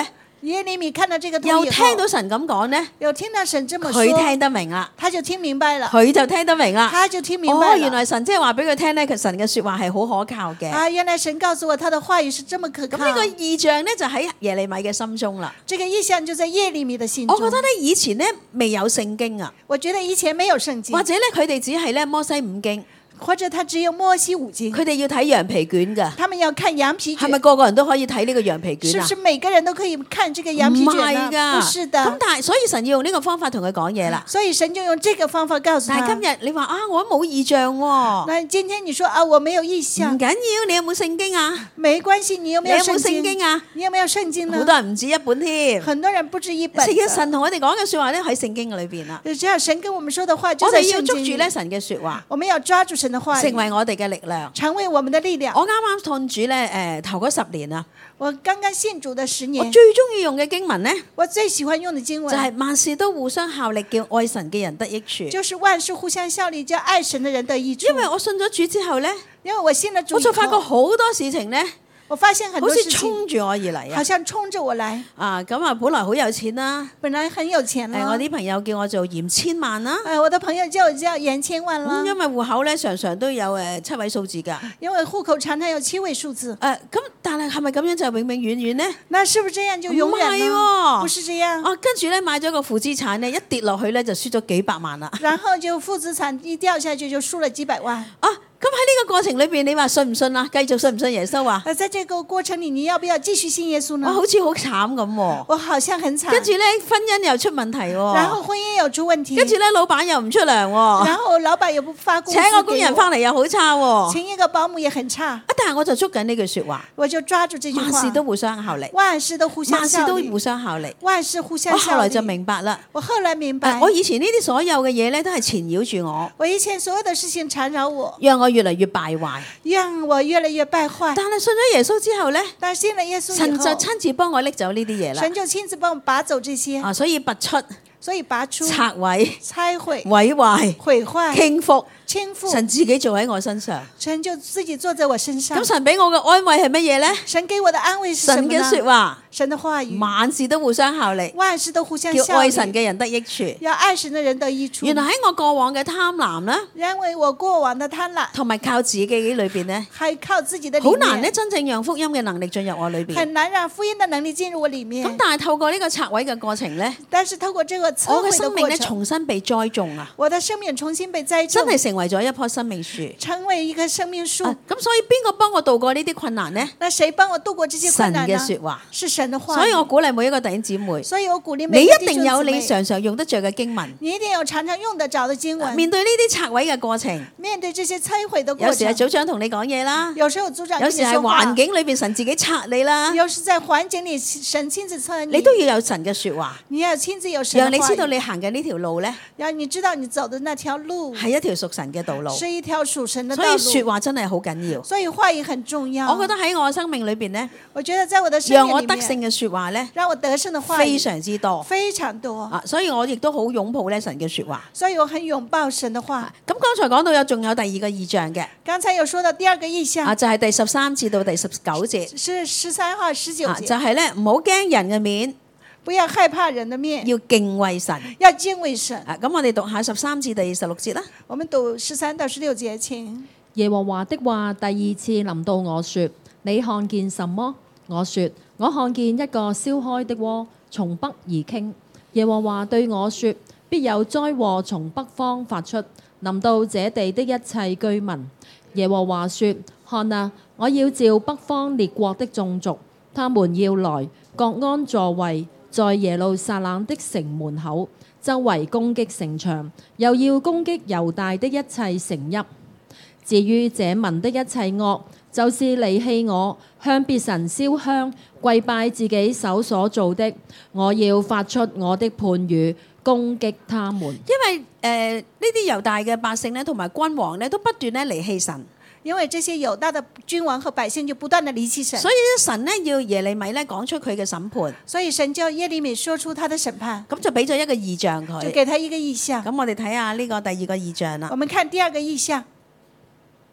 耶利米看到這個圖又以後， 聽到神咁講呢， 有聽到神這麼佢聽說， 得明啦， 他就聽明白了， 佢就聽得明啦。 他就聽明哦， 白了。 原來神即係話俾佢聽咧，其實神嘅説話係好可靠嘅。 啊，原來神告訴我他的話語是這麼可靠。 咁呢個異象咧就喺耶利米嘅心中啦。 這個意象就在耶利米的心中。 我覺得咧以前咧未有聖經啊， 我覺得以前沒有聖經， 或者咧佢哋只係咧摩西五經， 或者他只有摩西五經， 佢哋要睇羊皮卷㗎。 他們要看羊皮卷。 係咪個個人都可以睇呢個羊皮卷啊？ 是不是每個人都可以看這個羊皮卷呢？ 唔係㗎， 不是的。 咁但係所以神要用呢個方法同佢講嘢啦。 所以神就用這個方法告訴他。 但係今日你話啊，我都冇異象喎。 那今天你說啊，我沒有異象， 唔緊要，你有冇聖經啊？ 沒關係，你有沒有聖經？ 你有冇聖經啊？ 你有沒有聖經呢？ 好多人唔止一本添。 很多人不止一本。 其實神同我哋講嘅説話咧喺聖經裏邊啦。 只要神跟我們說的話，就在聖經裏。 我哋要捉住咧神嘅説話， 我們要抓住神的話， 成為我哋嘅力量， 成為我們的力量。 我啱啱信主咧，誒、呃、頭嗰十年啊， 我剛剛信主的十年， 我最中意用嘅經文咧， 我最喜歡用的經文就係、是、萬事都互相效力，叫愛神嘅人得益處。 就是萬事互相效力，叫愛神的人得益處。 因為我信咗主之後咧， 因為我信了主， 我就發覺好多事情咧。 我發現很多好似事情衝住我而嚟啊！ 好像衝着我來啊！咁啊，本來好有錢啦， 本來很有錢啦。 誒，我啲朋友叫我做嚴千萬啦。 誒，我的朋友叫我叫嚴千萬啦。 咁因為戶口咧，常常都有誒七位數字㗎。 因為戶口常常有七位數字。 誒，咁但係係咪咁樣就永永遠遠咧？ 那是不是這樣就永遠呢？ 唔係喎， 不是這樣。 哦，跟住咧買咗個負資產咧，一跌落去咧就輸咗幾百萬啦。 然後就負資產一掉下去就輸了幾百萬。 啊！咁喺呢個過程裏邊，你話信唔信啊？繼續信唔信耶穌啊？ 誒，在這個過程裡，你要不要繼續信耶穌呢？ 我好似好慘咁喎。 我好像很慘。 跟住咧，婚姻又出問題喎。 然後婚姻又出問題。 跟住咧，老闆又唔出糧喎。 然後老闆又不發工資。 請個工人翻嚟又好差喎。 請一個保姆也很差。 啊！但係我就捉緊呢句説話， 我就抓住這句話。 萬事都互相效力。 萬事都互相效力。 萬事都互相效力。 萬事互相效力。 我後來就明白啦。 我後來明白。 我以前呢啲所有嘅嘢咧，都係纏繞住我。 我以前所有的事情纏繞我， 讓我越嚟越敗壞。 讓我越來越敗壞。 但係信咗耶穌之後咧， 但係信了耶穌以後， 神就親自幫我拎走呢啲嘢啦。 神就親自幫我拔走這些。 啊，所以拔出。 所以拔出、 拆毀、 拆毀、 毀壞、 毀壞、 傾覆、 傾覆， 神自己做喺我身上， 神就自己坐在我身上。 咁神俾我嘅安慰係乜嘢咧？ 神給我的安慰是什麼呢？ 神嘅說話， 神的話語， 萬事都互相效力， 萬事都互相效力， 叫愛神嘅人得益處， 要愛神的人得益處。 原來喺我過往嘅貪婪啦， 因為我過往的貪婪， 同埋靠自己嘅裏邊咧， 係靠自己的好難咧，真正讓福音嘅能力進入我裏邊， 很難讓福音的能力進入我裏面。 咁但係透過呢個拆毀嘅過程咧， 但是透過這個拆毀的過程， 我嘅生命咧重新被栽種啊！ 我的生命重新被栽種， 真係成為咗一棵生命樹， 成為一棵生命樹。 咁、啊、所以邊個幫我度過呢啲困難呢？ 那誰幫我度過這些困難呢？ 神嘅說話， 是神的話。 所以我鼓勵每一個弟兄姊妹， 所以我鼓勵每你一個弟兄姊妹， 一定有你常常用得着嘅經文， 你一定有常常用得着的經文。 面對呢啲拆毀嘅過程， 面對這些摧毀的過程， 有時係組長同你講嘢啦， 有時候組長， 有時係環境裏邊神自己拆你啦， 有時在環境裏神親自拆你， 你都要有神嘅說話， 你要親自有神的話， 讓你知道你行嘅呢條路咧， 讓你知道你走的那條路係一條屬神嘅道路， 是一條屬神的道路。 所以說話真係好緊要， 所以話語很重要。 我覺得喺我生命裏邊咧， 我覺得在我的生命裏面， 讓我得勝嘅說話咧， 讓我得勝的話非常之多， 非常多啊！所以我亦都好擁抱咧神嘅說話， 所以我很擁抱神的話。 咁剛才講到有仲有第二個異象嘅， 剛才有說到第二個異象， 啊就係第十三至到第十九節， 是十三號十九節， 就係咧唔好驚人嘅面， 不要害怕人的面， 要敬畏神， 要敬畏神。 啊咁我哋讀下十三至第十六節啦。 我們讀十三到十六節，請。 耶和華的話第二次臨到我說：你看見什麼？我說：我看見一個燒開的鍋從北而傾。耶和華對我說：必有災禍從北方發出，臨到這地的一切居民。耶和華說：看啊，我要召北方列國的眾族，他們要來各安座位，在耶路撒冷的城門口，周圍攻擊城牆，又要攻擊猶大的一切城邑。至於這民的一切惡，就是離棄我，向別神燒香，跪拜自己手所做的，我要發出我的判語，攻擊他們。 因為誒呢啲猶大嘅百姓咧，同埋君王咧，都不斷咧離棄神。 因為這些猶大的君王和百姓就不斷地離棄神， 所以神咧要耶利米咧講出佢嘅審判。 所以神叫耶利米說出他的審判， 咁就俾咗一個異象佢， 就給他一個異象。 咁我哋睇下呢個第二個異象啦。 我們看第二個異象。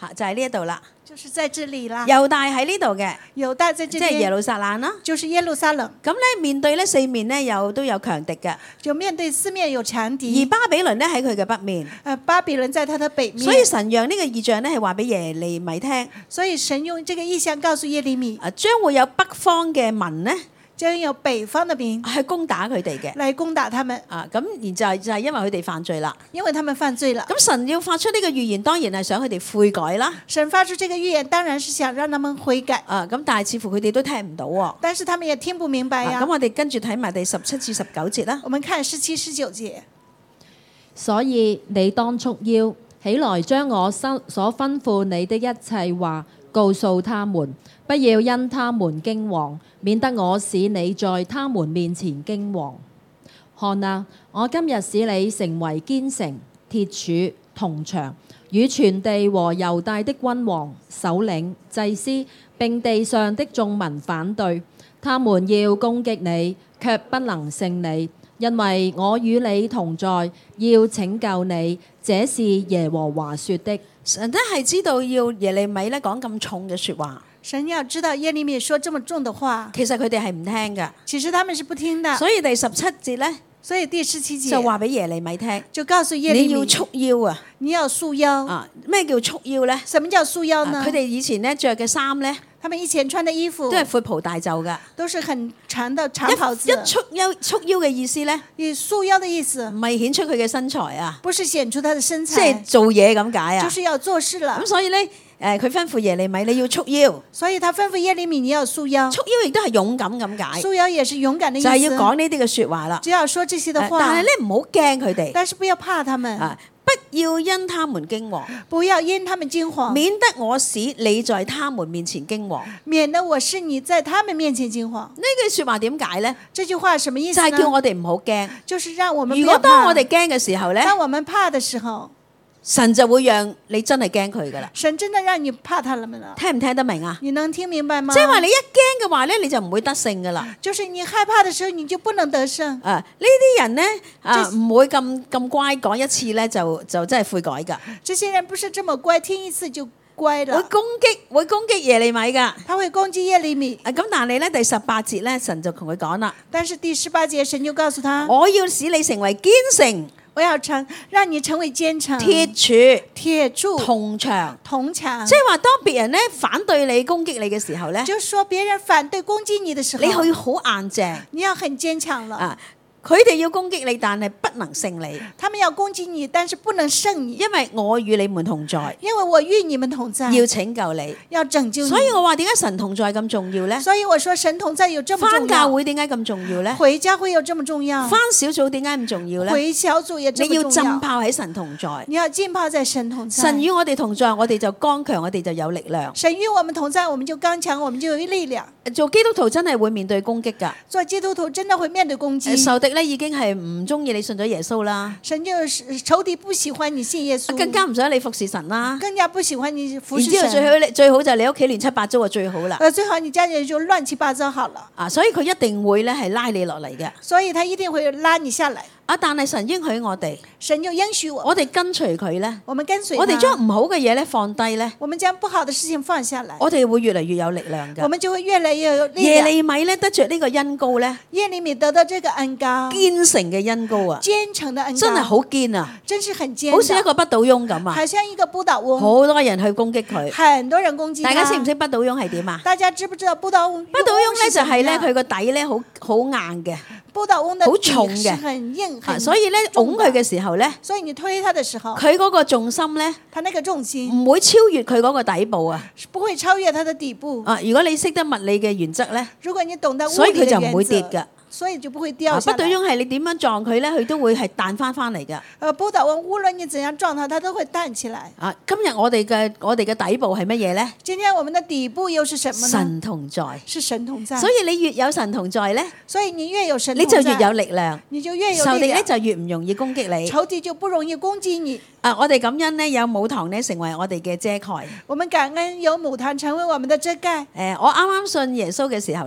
嚇，就係呢一度啦。 就是在這裡啦。 猶大喺呢度嘅， 猶大在這邊， 即係耶路撒冷啦。 就是耶路撒冷。 咁咧面對咧四面咧有都有強敵嘅， 就面對四面有強而敵。 巴比倫咧喺佢嘅北面， 呃，巴比倫在他的北面。 所以神讓呢個異象咧係話俾耶利米聽， 所以神用這個意象告訴耶利米， 啊將會有北方嘅民咧將有北方的民去攻打佢哋嘅。 來攻打他們， 啊咁然就係就係因為佢哋犯罪啦。 因為他們犯罪了。 咁神要發出呢個預言，當然係想佢哋悔改啦。 神發出這個預言，當然是想讓他們悔改， 啊咁但係似乎佢哋都聽唔到喎。 但是他們也聽不明白呀。 咁我哋跟住睇埋第十七至十九節啦。 我們看十七、十九節。 所以你當束腰起來，將我所所吩咐你的一切話告訴他們，不要因他們驚惶，免得我使你在他們面前驚惶。看啊，我今日使你成為堅城、鐵柱、銅牆，與全地和猶大的君王、首領、祭司並地上的眾民反對，他們要攻擊你，卻不能勝你。因為我與你同在，要拯救你，這是耶和華說的。 神真係知道要耶利米咧講咁重嘅説話， 神要知道耶利米說這麼重的話， 其實佢哋係唔聽㗎。 其實他們是不聽的。 所以第十七節咧所以第十七節就話俾耶利米聽， 就告訴耶利米， 你要束腰啊！ 你要束腰。 啊，咩叫束腰咧？ 什麼叫束腰呢？ 佢哋以前咧着嘅衫咧， 他們以前穿的衣服都係闊袍大袖㗎。 都是很長的長袍子。 一束腰束腰嘅意思咧， 以束腰的意思唔係顯出佢嘅身材啊， 不是顯出他的身即材， 係做嘢咁解啊。 就是要做事了。 咁所以咧，誒佢吩咐耶利米你要束腰， 所以他吩咐耶利米你要束腰。 束腰亦都係勇敢咁解， 束腰也是勇敢的意思。 就係要講呢啲嘅説話啦。 只要說這些的話， 但係咧唔好驚佢哋， 但是不要怕他們， 啊，不要因他們驚惶， 不要因他們驚惶， 免得我使你在他們面前驚惶。 免得我使你在他們面前驚惶。 呢句説話點解咧？ 這句話什麼意思就呢？ 係叫我哋唔好驚。 就是讓我們如不要怕。 果當我哋驚嘅時候咧， 當我們怕的時候， 神就會讓你真係驚佢噶啦。 神真的讓你怕他了沒了？ 聽唔聽得明啊？ 你能聽明白嗎？ 即係話你一驚嘅話咧，你就唔會得勝噶啦。 就是你害怕的時候，你就不能得勝。 啊，呢啲人咧啊， 這唔會咁咁乖，講一次咧就就真係悔改噶。 這些人不是這麼乖，聽一次就乖了。 會攻擊會攻擊耶利米噶。 他會攻擊耶利米。 啊，咁但係咧第十八節咧，神就同佢講啦， 但是第十八節神就告訴他， 我要使你成為堅城、 我要成讓你成為堅城、 鐵柱、 鐵柱、 銅牆。 銅牆。 即係話，當別人咧反對你、攻擊你嘅時候咧， 就是說別人反對攻擊你的時候， 你要好硬淨你要很堅強了。 啊！佢哋要攻擊你，但係不能勝你， 他們要攻擊你，但是不能勝你， 因為我與你們同在， 因為我與你們同在， 要拯救你。 要拯救你。 所以我話點解神同在咁重要呢？ 所以我說神同在有這麼重要。 返教會點解咁重要呢？ 回教會有這麼重要。 返小組點解咁重要呢？ 回小組也這麼重要。 你要浸泡喺神同在， 你要浸泡在神同在。 神與我哋同在，我哋就剛強，我哋就有力量。 神與我們同在，我們就剛強，我們就有力量。 做基督徒真係會面對攻擊㗎。 做基督徒真的會面對攻擊。 仇敵咧已經係唔中意你信咗耶穌啦。 神就是仇敵不喜歡你信耶穌， 更加唔想你服侍神啦。 更加不喜歡你服侍神。 然之後最好最好就係你屋企亂七八糟就最好啦。 呃，最好你家人就亂七八糟好了。 啊，所以佢一定會咧係拉你落嚟嘅。 所以他一定會拉你下來。 啊！但係神應許我哋， 神就應許我， 我哋跟隨佢咧， 我們跟隨他， 我哋將唔好嘅嘢咧放低咧， 我們將不好的事情放下來， 我哋會越嚟越有力量嘅。 我們就會越來越有力量。 耶利米咧得着呢個恩膏咧， 耶利米得到這個恩膏， 堅城嘅恩膏啊， 堅城的恩膏， 真係好堅啊， 真是很堅， 好似一個不倒翁咁啊， 好像一個不倒翁， 好多人去攻擊佢， 很多人攻擊他。 大家識唔識不倒翁係點啊？ 大家知不知道不倒翁？ 不倒翁咧就係咧佢個底咧好好硬嘅， 不倒翁的好重嘅， 很硬，很所以咧拱佢嘅時候咧， 所以你推他的時候， 佢嗰個重心咧， 他那個重心唔會超越佢嗰個底部啊， 不會超越它的底部。 啊，如果你識得物理嘅原則咧， 如果你懂得物理所以佢就唔的原則， 會跌㗎。 所以就不會掉啊， 下來。 不倒翁係你點樣撞佢咧，佢都會係彈翻翻嚟㗎。 呃，不倒翁無論你怎樣撞它，它都會彈起來。 啊，今日我哋嘅我哋嘅底部係乜嘢咧？ 今天我們的底部又是什麼呢？ 神同在， 是神同在。 所以你越有神同在咧， 所以你越有神你同在， 就越有力量， 你就越有仇敵咧力量， 就越唔容易攻擊你。 仇敵就不容易攻擊你。 啊，我哋感恩咧有母堂咧成為我哋嘅遮蓋。 我們感恩有母堂成為我們的遮蓋。 誒，我啱啱信耶穌嘅時候咧， 我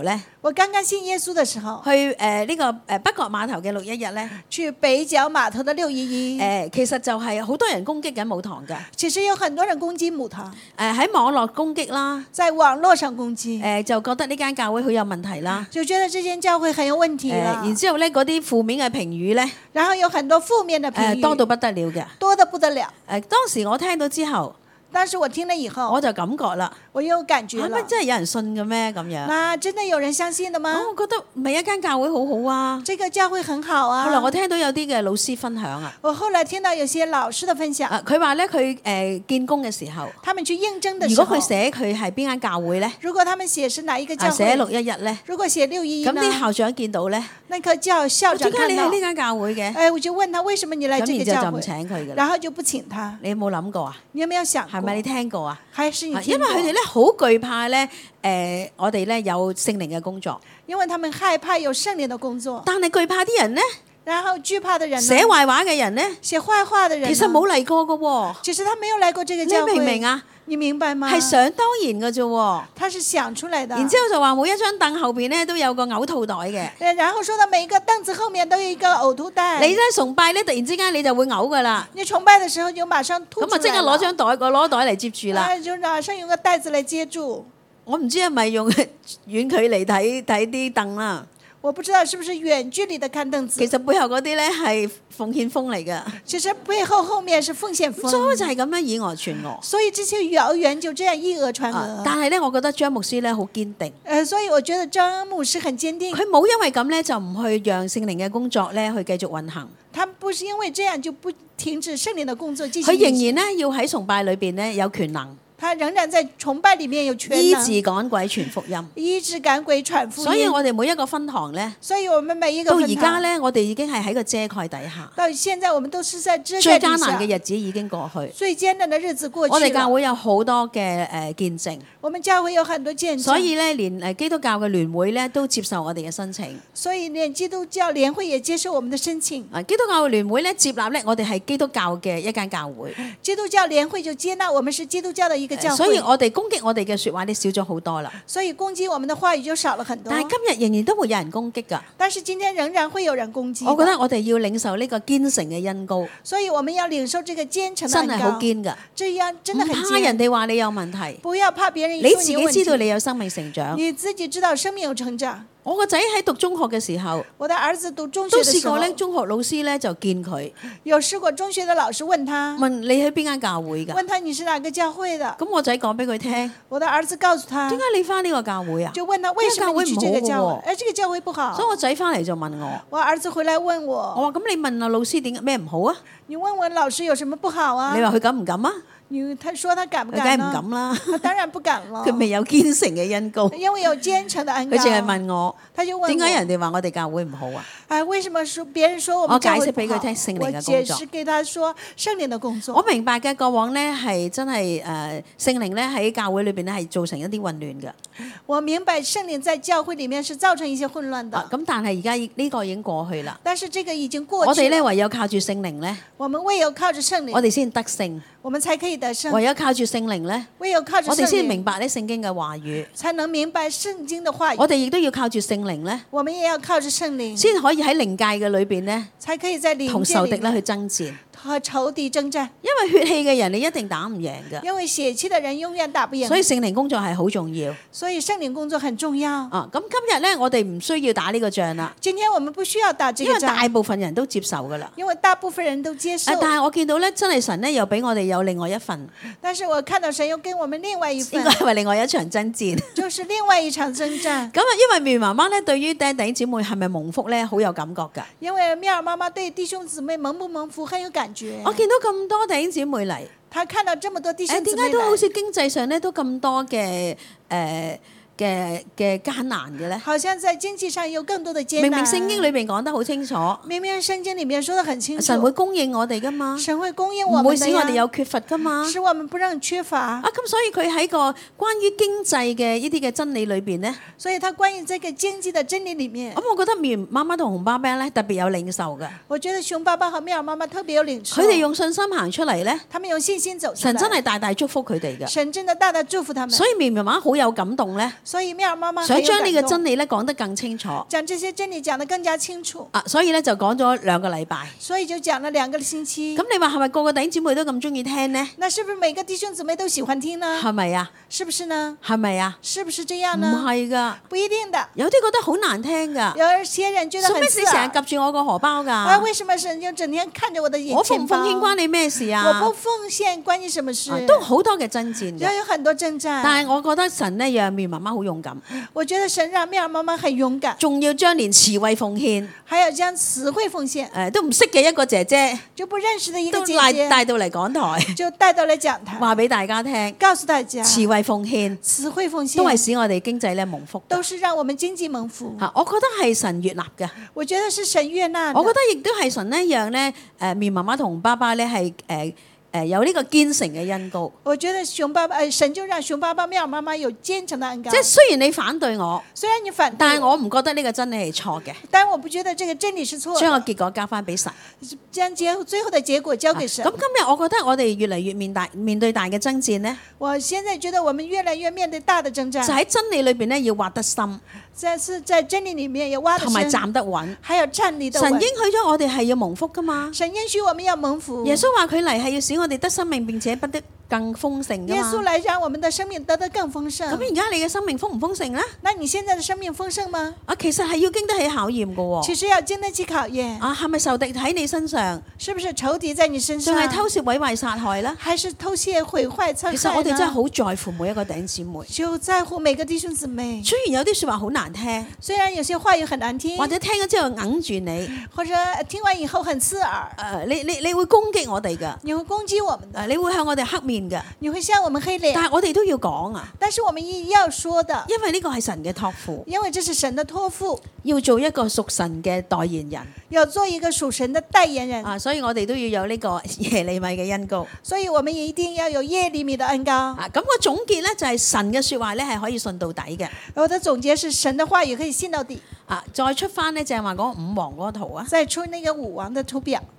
我剛剛信耶穌的時候， 去誒呢、呃這個誒北角碼頭嘅六一一咧， 去北角碼頭的六一一， 誒其實就係好多人攻擊緊母堂嘅， 其實有很多人攻擊母堂， 誒喺網絡攻擊啦， 在網絡上攻擊， 誒就覺得呢間教會好有問題啦， 就覺得這間教會很有問題啦。 然之後咧嗰啲負面嘅評語咧， 然後有很多負面的評語， 誒多到不得了嘅， 多得不得了。 誒當時我聽到之後， 當時我聽了以後， 我就感覺啦， 我有感覺係咪了。 真係有人信嘅咩咁樣？ 那真的有人相信的嗎？ 我覺得咪一間教會好好啊。 這個教會很好啊。 後來我聽到有啲嘅老師分享啊， 我後來聽到有些老師的分享， 啊佢話咧佢誒見工嘅時候， 他們去應徵的時候， 如果佢寫佢係邊間教會咧， 如果他們寫是哪一個教啊會， 寫六一一咧， 如果寫六一一咁呢， 啲校長見到咧， 那個教校長點解看到你喺呢間教會嘅？ 哎，我就問他為什麼你來這個咁然之後教會， 就唔請佢㗎啦。 然後就不請他。 你有冇諗過啊？ 你有沒有想過？ 係咪你聽過啊？ 還是你啊因聽過？ 為佢哋咧好懼怕咧，誒我哋咧有聖靈嘅工作， 因為他們害怕有聖靈的工作， 但係懼怕啲人咧， 然後懼怕的人呢， 寫壞話嘅人咧， 寫壞話的人呢， 其實冇嚟過嘅喎， 其實他沒有來過這個你教會， 明唔明啊？ 你明白嗎？ 係想當然嘅啫喎。 他是想出來的。 然之後就話每一張凳後邊咧都有個嘔吐袋嘅。 對，然後說到每一個凳子後面都有一個嘔吐袋。 你咧崇拜咧，突然之間你就會嘔噶啦。 你崇拜的時候就馬上吐出來了。 咁啊，即刻攞張袋個攞袋嚟接住啦。 啊，就馬上用個袋子嚟接住。 我唔知係咪用遠距離睇睇啲凳啦。 我不知道是不是遠距離的看凳子。 其實背後嗰啲咧係奉獻風嚟㗎。 其實背後後面是奉獻風。 所以就係咁樣以訛傳訛。 所以這些謠言就這樣以訛傳訛。 啊、但係咧，我覺得張牧師咧好堅定。 呃，所以我覺得張牧師很堅定。 佢冇因為咁咧就唔去讓聖靈嘅工作咧去繼續運行。 他不是因為這樣就不停止聖靈的工作繼續。 佢仍然咧要喺崇拜裏邊咧有權能。 他仍然在崇拜裡面有權能， 醫治趕鬼傳福音， 醫治趕鬼傳福音。 所以我哋每一個分堂咧， 所以我們每一個到分堂而家咧，我哋已經係喺個遮蓋底下。 到現在我們都是在遮蓋底最下。 艱難嘅日子已經過去， 最艱難的日子過去。 我哋教會有好多嘅誒見證， 我們教會有很多見證。 所以咧，連誒基督教嘅聯會咧都接受我哋嘅申請。 所以連基督教聯會也接受我們的申請。 啊，基督教嘅聯會咧接納咧，我哋係基督教嘅一間教會。 基督教聯會就接納我們是基督教的一個教會。 所以我哋攻擊我哋嘅説話，你少咗好多啦。 所以攻擊我們的話語就少了很多。 但係今日仍然都會有人攻擊㗎。 但是今天仍然會有人攻擊。 我覺得我哋要領受呢個堅誠嘅恩膏。 所以我們要領受這個堅誠的恩膏。 真係好堅㗎。 這樣真的很堅。 唔怕人哋話你有問題。 不要怕別人說你你有問題。 自己知道你有生命成長。 你自己知道生命有成長。 我個仔喺讀中學嘅時候， 我的兒子讀中學嘅時候， 都試過咧，中學老師咧就見佢， 有試過中學嘅老師問他， 問你喺邊間教會㗎？ 問他你是哪個教會的？ 咁我仔講俾佢聽， 我的兒子告訴他， 點解你返呢個教會啊？ 就問他為什麼你去這個教會？誒，這個教會不好。 所以我仔返嚟就問我， 我兒子回來問我， 我話咁你問下老師點咩唔好啊？ 你問問老師有什麼不好啊？ 你話佢敢唔敢啊？ 你他說他敢不敢？ 佢梗係唔敢啦。 他當然不敢了。 佢未有堅誠嘅恩膏， 因為有堅誠的恩膏。 佢淨係問我， 他就問我點解人哋話我哋教會唔好啊？ 啊，為什麼說別人說我們教會不好？ 我解釋俾佢聽聖靈嘅工作。 我解釋給他說聖靈的工作。 我明白嘅，過往呢係真係誒聖靈咧喺教會裏邊咧係造成一啲混亂嘅。 我明白聖靈在教會裡面是造成一些混亂的。 咁、啊、但係而家呢個已經過去啦。 但是這個已經過去。 我哋咧唯有靠住聖靈咧。 我們唯有靠着聖靈。 我哋先得勝。 我們才可以得勝。 唯有靠住聖靈咧。 唯有靠着聖靈。 我哋先明白咧聖經嘅話語。 才能明白聖經的話語。 我哋亦都要靠住聖靈咧。 我們也要靠着聖靈。 先可以喺靈界嘅裏邊咧。 才可以在靈界裡面。 同仇敵咧去爭戰。 和仇敵征戰。 因為血氣嘅人你一定打唔贏㗎。 因為血氣的人永遠打不贏。 所以聖靈工作係好重要。 所以聖靈工作很重要。 啊，咁今日咧我哋唔需要打呢個仗啦。 今天我們不需要打這個仗。 因為大部分人都接受㗎啦。 因為大部分人都接受。 但係我見到咧，真係神咧又俾我哋有另外一份。 但是我看到神又給我們另外一份。 應該係另外一場爭戰。 就是另外一場征戰。 咁啊，因為妙媽媽咧對於弟兄姊妹係咪蒙福咧好有感覺㗎。 因為妙媽媽對弟兄姊妹蒙不蒙福很有感覺。 我見到咁多弟兄姊妹嚟， 他看到這麼多弟兄姊妹嚟。 點解都好似經濟上咧都咁多嘅誒嘅嘅艱難嘅咧？ 好像在經濟上有更多的艱難。 明明聖經裏邊講得好清楚。 明明聖經裡面說得很清楚。 神會供應我哋噶嘛？ 神會供應我們。 唔會使我哋有缺乏噶嘛？ 使我們不讓缺乏。 啊，咁所以佢喺個關於經濟嘅呢啲嘅真理裏邊咧。 所以他關於這個經濟的真理裡面。 咁我覺得妙媽媽同紅爸爸咧特別有領受嘅。 我覺得熊爸爸和妙媽媽特別有領受。 佢哋用信心行出嚟咧。 他們用信心走出來。 神真係大大祝福佢哋嘅。 神真的大大祝福他們。 所以妙媽媽好有感動咧。 所以妙兒媽媽想將呢個真真理咧講得更清楚。 將這些真理講得更加清楚。 啊，所以咧就講咗兩個禮拜。 所以就講了兩個星期。 咁你話係咪個個弟兄姊妹都咁中意聽呢？ 那是不是每個弟兄姊妹都喜歡聽呢？ 係咪啊？ 是不是呢？ 係咪啊？ 是不是這樣唔呢？ 係噶， 不一定的。 有啲覺得好難聽噶。 有些人覺得很做咩事成日刺耳。 夾住我個荷包啊， 㗎？ 為什麼神就整天看着我的眼我奉唔前包？ 奉獻關你咩事啊？ 我不奉獻關你什麼事？ 啊都好多嘅爭戰要嘅。 有很多征戰。 但係我覺得神咧讓妙媽媽好勇敢， 我覺得神讓妙兒媽媽很勇敢， 仲要將連慈惠奉獻還有將慈惠奉獻， 誒都唔識嘅一個姐姐就不認識的一個都姐姐， 帶帶到嚟講台， 就帶到來講台， 話俾大家聽， 告訴大家， 慈惠奉獻慈惠奉獻都係使我哋經濟咧蒙福嘅。 都是讓我們經濟蒙福。 嚇，我覺得係神悅納嘅。 我覺得是神悅納的。 我覺得亦都係神咧讓咧誒妙媽媽同爸爸咧係誒誒有呢個堅誠嘅恩膏。 我覺得熊爸爸，誒神就讓熊爸爸妙媽媽有堅誠的恩膏。 即係雖然你反對我， 雖然你反對， 但係我唔覺得呢個真理係錯嘅。 但我不覺得這個真理是錯的。 將個結果交翻俾神。 將結最後的結果交給神。 咁今日我覺得我哋越嚟越面大面對大嘅爭戰呢， 我現在覺得我們越來越面對大的征戰， 就喺真理裏邊咧要挖得深， 在是在真理裡面要挖得同埋深， 站得穩。 還有站立得穩。 神應許咗我哋係要蒙福噶嘛。 神應許我們要蒙福。 耶穌話佢嚟係要使我哋得生命並且不得更豐盛噶耶穌嘛。 來讓我們的生命得得更豐盛。 咁而家你嘅生命豐唔豐盛呢？ 那你現在的生命豐盛嗎？ 啊，其實係要經得起考驗噶喎。 其實要經得起考驗。 啊，係咪仇敵喺你身上， 是不是仇敵在你身上？ 仲係偷竊毀壞殺害呢？ 還是偷竊毀壞殺害呢？ 其實我哋真係好在乎每一個弟兄姊妹。 就在乎每個弟兄姊妹。 雖然有啲說話好難聽， 雖然有些話語很難聽， 或者聽咗之後硬住你， 或者聽完以後很刺耳， 誒，你你你會攻擊我哋㗎， 你會攻擊我們的， 誒，你會向我哋黑面㗎。 你會向我們黑臉。 但係我哋都要講啊， 但是我們一要說的， 因為呢個係神嘅託付， 因為這是神的託付， 要做一個屬神嘅代言人要做一個屬神的代言人啊，所以我哋都要有呢個耶利米嘅恩膏所以我們也一定要有耶利米的恩膏啊。咁個總結咧就係神嘅説話咧係可以信到底嘅我的總結是神的話語可以信到底。 啊。再出翻咧就係話嗰五王嗰個圖啊， 再出那個武王的圖表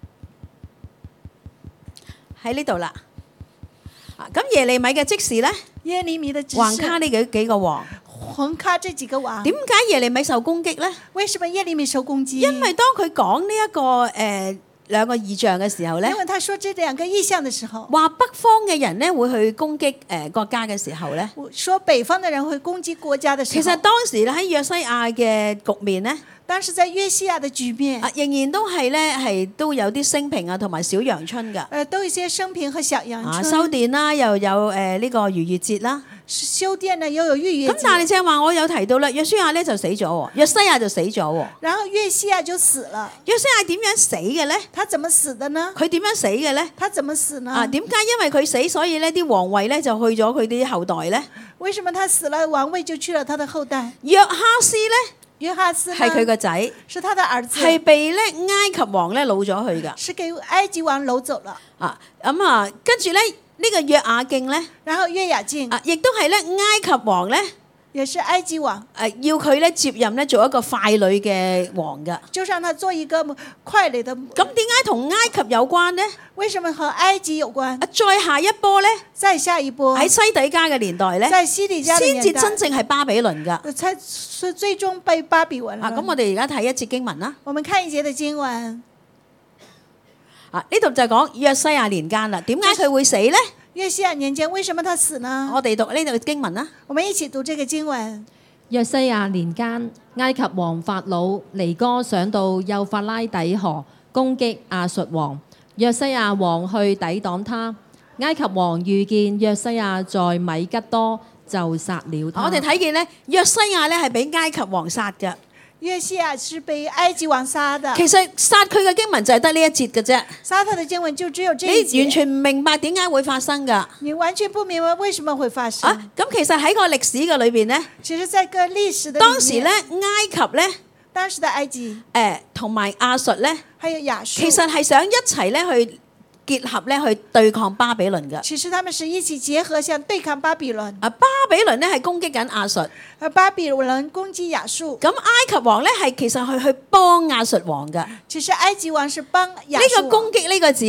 喺呢度啦。啊，咁耶利米嘅即時咧， 耶利米的指橫示卡呢幾幾個王， 橫卡這幾個王， 點解耶利米受攻擊咧？ 為什麼耶利米受攻擊？ 因為當佢講呢一個誒、呃、兩個異象嘅時候咧因，為他說這兩個意象的時候， 話北方嘅人咧會去攻擊誒、呃、國家嘅時候咧， 說北方的人會攻擊國家的時候， 其實當時咧喺約西亞嘅局面咧， 當時在約西亞的局面， 啊仍然都係咧係都有啲升平啊同埋小陽春㗎。 呃，都有一些升平和小陽啊， 春。 修殿啦，又有誒呢、呃這個逾越節啦。 修殿呢，又有逾越節。 咁但係正話我有提到啦，約書亞咧就死咗喎，約西亞就死咗喎。 然後約西亞就死了。 約西亞點樣死嘅咧？ 他怎麼死的呢？ 佢點樣死嘅咧？ 他怎麼死呢？ 啊，點解因為佢死，所以咧啲皇位咧就去咗佢啲後代咧？ 為什麼他死了，王位就去了他的後代？ 約哈斯咧約哈斯呢係佢個仔， 是他的兒子， 係被咧埃及王咧擄咗去㗎。 是給埃及王擄走了。 啊，咁啊，跟住咧呢個約雅敬咧， 然後約雅敬啊，亦都係咧埃及王咧。 也是埃及王， 誒要佢咧接任咧做一個傀儡嘅王㗎。 就讓他做一個傀儡的。 咁點解同埃及有關呢？ 為什麼和埃及有關？ 啊，再下一波咧， 再下一波喺西底家嘅年代咧， 在西底家的先至年代真正係巴比倫㗎。 才是最終被巴比倫了。 啊，咁我哋而家睇一節經文啦。 我們看一節的經文。 啊，呢度就講約西亞年間啦。點解佢會死咧？ 約西亞年間，為什麼他死呢？ 我哋讀呢度嘅經文啦。 我們一起讀這個經文。 約西亞年間，埃及王法老尼哥上到幼發拉底河攻擊亞述王，約西亞王去抵擋他。埃及王遇見約西亞在米吉多，就殺了他。 我哋睇見咧，約西亞咧係俾埃及王殺嘅。 約西亞是被埃及王殺的。 其實殺佢嘅經文就係得呢一節嘅啫。 殺他的經文就只有這一節。 你完全唔明白點解會發生㗎？ 你完全不明白為什麼會發生。 啊，咁其實喺個歷史嘅裏邊咧， 其實在個歷史的當時咧埃及咧， 當時的埃及， 誒同埋亞述咧， 還有亞述， 其實係想一齊咧去結合咧去對抗巴比倫嘅。 其實他們是一起結合，想對抗巴比倫。 啊，巴比倫咧係攻擊緊亞述， 而巴比倫攻擊亞述。 咁埃及王咧係其實去去幫亞述王嘅。 其實埃及王是幫亞呢述王。 個攻擊呢個字咧， 這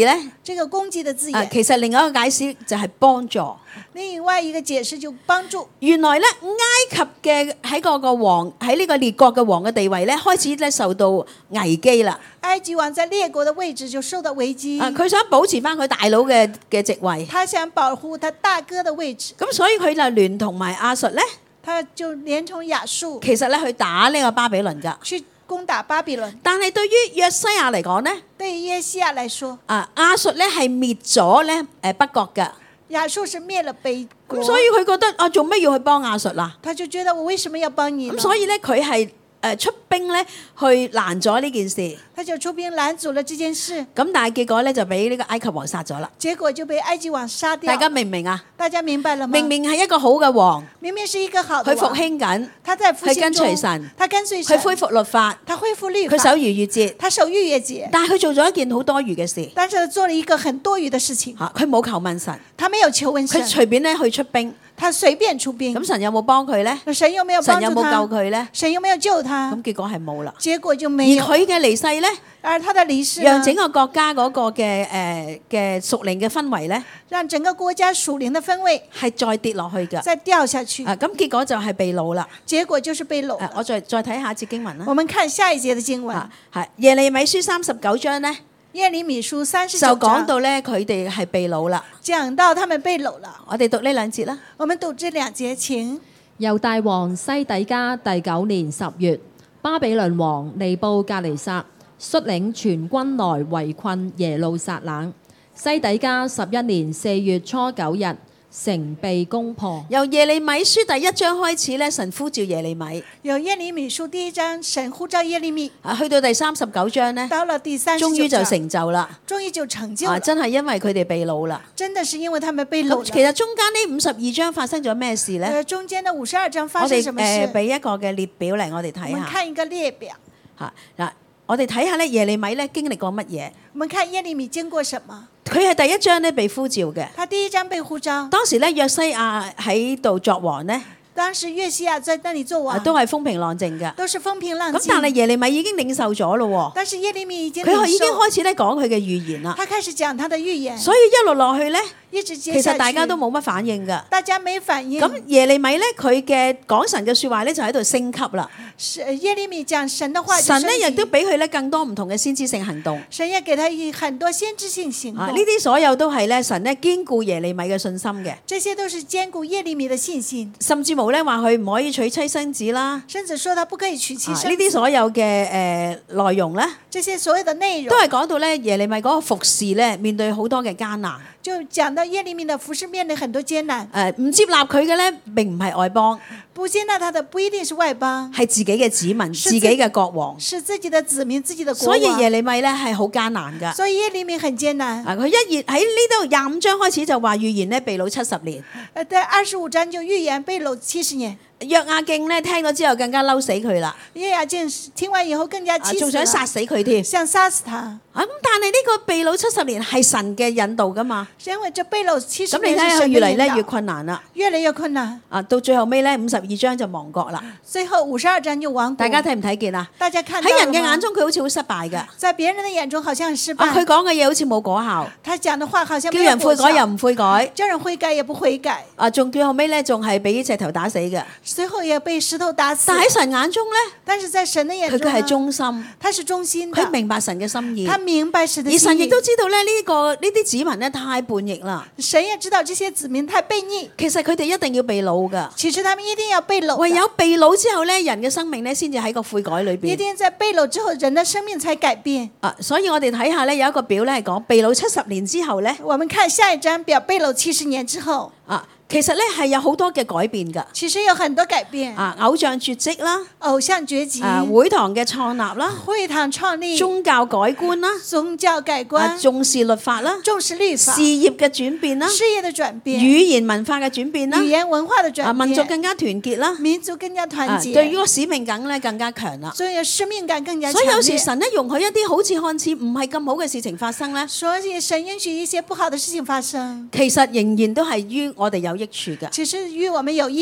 這個攻擊的字啊， 眼。 其實另外一個解釋就係幫助。 另外一個解釋就幫助。 原來咧埃及嘅喺個個王喺呢個列國嘅王嘅地位咧，開始咧受到危機啦。 埃及王在列國的位置就受到危機。 啊，佢想保持翻佢大佬嘅嘅職位。 他想保護他大哥的位置。 咁所以佢就聯同埋亞述咧， 他就連同亞述其實咧去打呢個巴比倫㗎。 去攻打巴比倫。 但係對於約西亞嚟講咧， 對於約西亞來說， 啊亞述咧係滅咗咧誒北國㗎。 亞述是滅了北國。 咁所以佢覺得啊，做咩要去幫亞述啦？ 他就覺得我為什麼要幫你呢？ 咁所以咧佢係誒出兵咧去攔咗呢件事。 他就出兵攔阻了這件事。 咁但係結果咧就俾呢個埃及王殺咗啦。 結果就被埃及王殺掉。 大家明唔明啊？ 大家明白了嗎？ 明明係一個好嘅王， 明明是一個好的佢王， 復興緊， 他在復興中， 佢跟隨神， 他跟隨神， 佢恢復律法， 他恢復律法， 佢守逾越節， 他守逾越節。 但係佢做咗一件好多餘嘅事。 但是他做了一個很多餘的事情。 嚇，佢冇求問神， 他沒有求問神， 佢隨便咧去出兵。 他隨便出兵。 咁神有冇幫佢咧？ 神有沒有幫助他？ 神有冇救佢咧？ 神有沒有救他？ 咁結果係冇啦。 結果就而沒有。 佢嘅離世咧， 而他的離世呢， 讓整個國家嗰個嘅誒嘅屬靈嘅氛圍咧， 讓整個國家屬靈的氛圍係再跌落去㗎。 再掉下去。 啊，咁結果就係被擄啦。 結果就是被擄。 誒，我再再睇下一節經文啦。 我們看下一節的經文。 啊，係耶利米書三十九章咧， 耶利米書三十就九章講到咧佢哋係被擄啦。 講到他們被擄了。 我哋讀呢兩節啦。 我們讀這兩節情。 猶大王西底家第九年十月，巴比倫王尼布甲尼撒率領全軍來圍困耶路撒冷。西底家十一年四月初九日，城被攻破。 由耶利米書第一章開始咧，神呼召耶利米。 有耶利米書第一章，神呼召耶利米。 啊，去到第三十九章咧， 到了第三十九終於就成就啦。 終於就成就啊， 了。 真係因為佢哋被擄啦。 真的是因為他們被擄咁了。 其實中間呢五十二章發生咗咩事咧？ 呃，中間的五十二章發我哋生什麼事？ 誒俾一個嘅列表嚟，我哋睇下我們看一個列表。 嚇嗱。我哋睇下咧，耶利米咧經歷過乜嘢？ 我們看耶利米經過什麼？ 佢係第一章咧被呼召嘅。 他第一章被呼召。 當時咧約西亞喺度作王咧， 當時約西亞在那裡做王， 都係風平浪靜嘅。 都是風平浪靜。 咁但係耶利米已經領受咗咯喎。 但是耶利米已經佢已經開始咧講佢嘅預言啦。 他開始講他的預言。 所以一路落去咧， 一直接其實大家都冇乜反應㗎。 大家沒反應。 咁耶利米咧，佢嘅講神嘅説話咧就喺度升級啦。 耶利米講神的話， 神咧亦都俾佢咧更多唔同嘅先知性行動。 神也給他很多先知性行動。 啊，呢啲所有都係咧神咧堅固耶利米嘅信心嘅。 這些都是堅固耶利米的信心。 甚至冇咧話佢唔可以娶妻生子啦。 甚至說他不可以娶妻生子。 呢啲所有嘅誒內容咧， 這些所有的內容都係講到咧耶利米嗰個服侍咧面對好多嘅艱難。 就講到耶利米的服侍面對很多艱難。 誒唔接納佢嘅咧並唔係外邦， 不接納他的不一定是外邦， 係自己嘅子民、自己嘅國王， 是自己的子民、自己的國王。 所以耶利米咧係好艱難㗎。 所以耶利米很艱難。 啊，佢一月喺呢度廿五章開始就話預言咧被擄七十年。 誒，在二十五章就預言被擄七十年。 約亞敬咧聽咗之後更加嬲死佢啦。 約亞敬聽完以後更加氣死， 仲想殺死佢添， 想殺死他。 啊咁，但係呢個被擄七十年係神嘅引導㗎嘛。 因為這被擄七十咁你年睇下佢是神的引導， 越嚟咧越困難啦。 越嚟越困難。 啊，到最後尾咧五十二章就亡國啦。 最後五十二章就亡國。 大家睇唔睇見啊？ 大家看到喺人嘅眼中佢好似好失敗㗎。 在別人的眼中好像很失敗。 啊，佢講嘅嘢好似冇果效。 他講的話好像叫人悔改又唔悔改， 叫人悔改也不悔改。 啊，仲最後尾咧仲係俾石頭打死嘅。 最後也被石頭打死。 但喺神眼中咧， 但是在神的眼中， 佢佢係忠心， 他是忠心的， 佢明白神嘅心意， 他明白神的心意。 而神亦都知道咧呢個呢啲子民咧太叛逆啦。 神也知道這些子民太悖逆， 其實佢哋一定要被擄㗎。 其實他們一定要被擄。 唯有被擄之後咧，人嘅生命咧先至喺個悔改裏邊。 一定在被擄之後，人的生命才改變。 啊，所以我哋睇下咧，有一個表咧係講被擄七十年之後咧。 我們看下一張表，被擄七十年之後。 啊，其實咧係有好多嘅改變㗎。 其實有很多改變。 啊，偶像絕跡啦， 偶像絕跡。 啊，會堂嘅創立啦， 會堂創立。 宗教改觀啦， 宗教改觀。 啊，重視律法啦， 重視律法。 事業嘅轉變啦， 事業嘅轉變。 語言文化嘅轉變啦， 語言文化嘅轉變。 啊，民族更加團結啦， 民族更加團結。 對於個使命感咧更加強啦。 所以使命感更加強。 所以有時神咧容許一啲好似看似唔係咁好嘅事情發生咧， 所以神允許一些不好的事情發生， 其實仍然都係於我哋有益處嘅。 其實與我們有益的。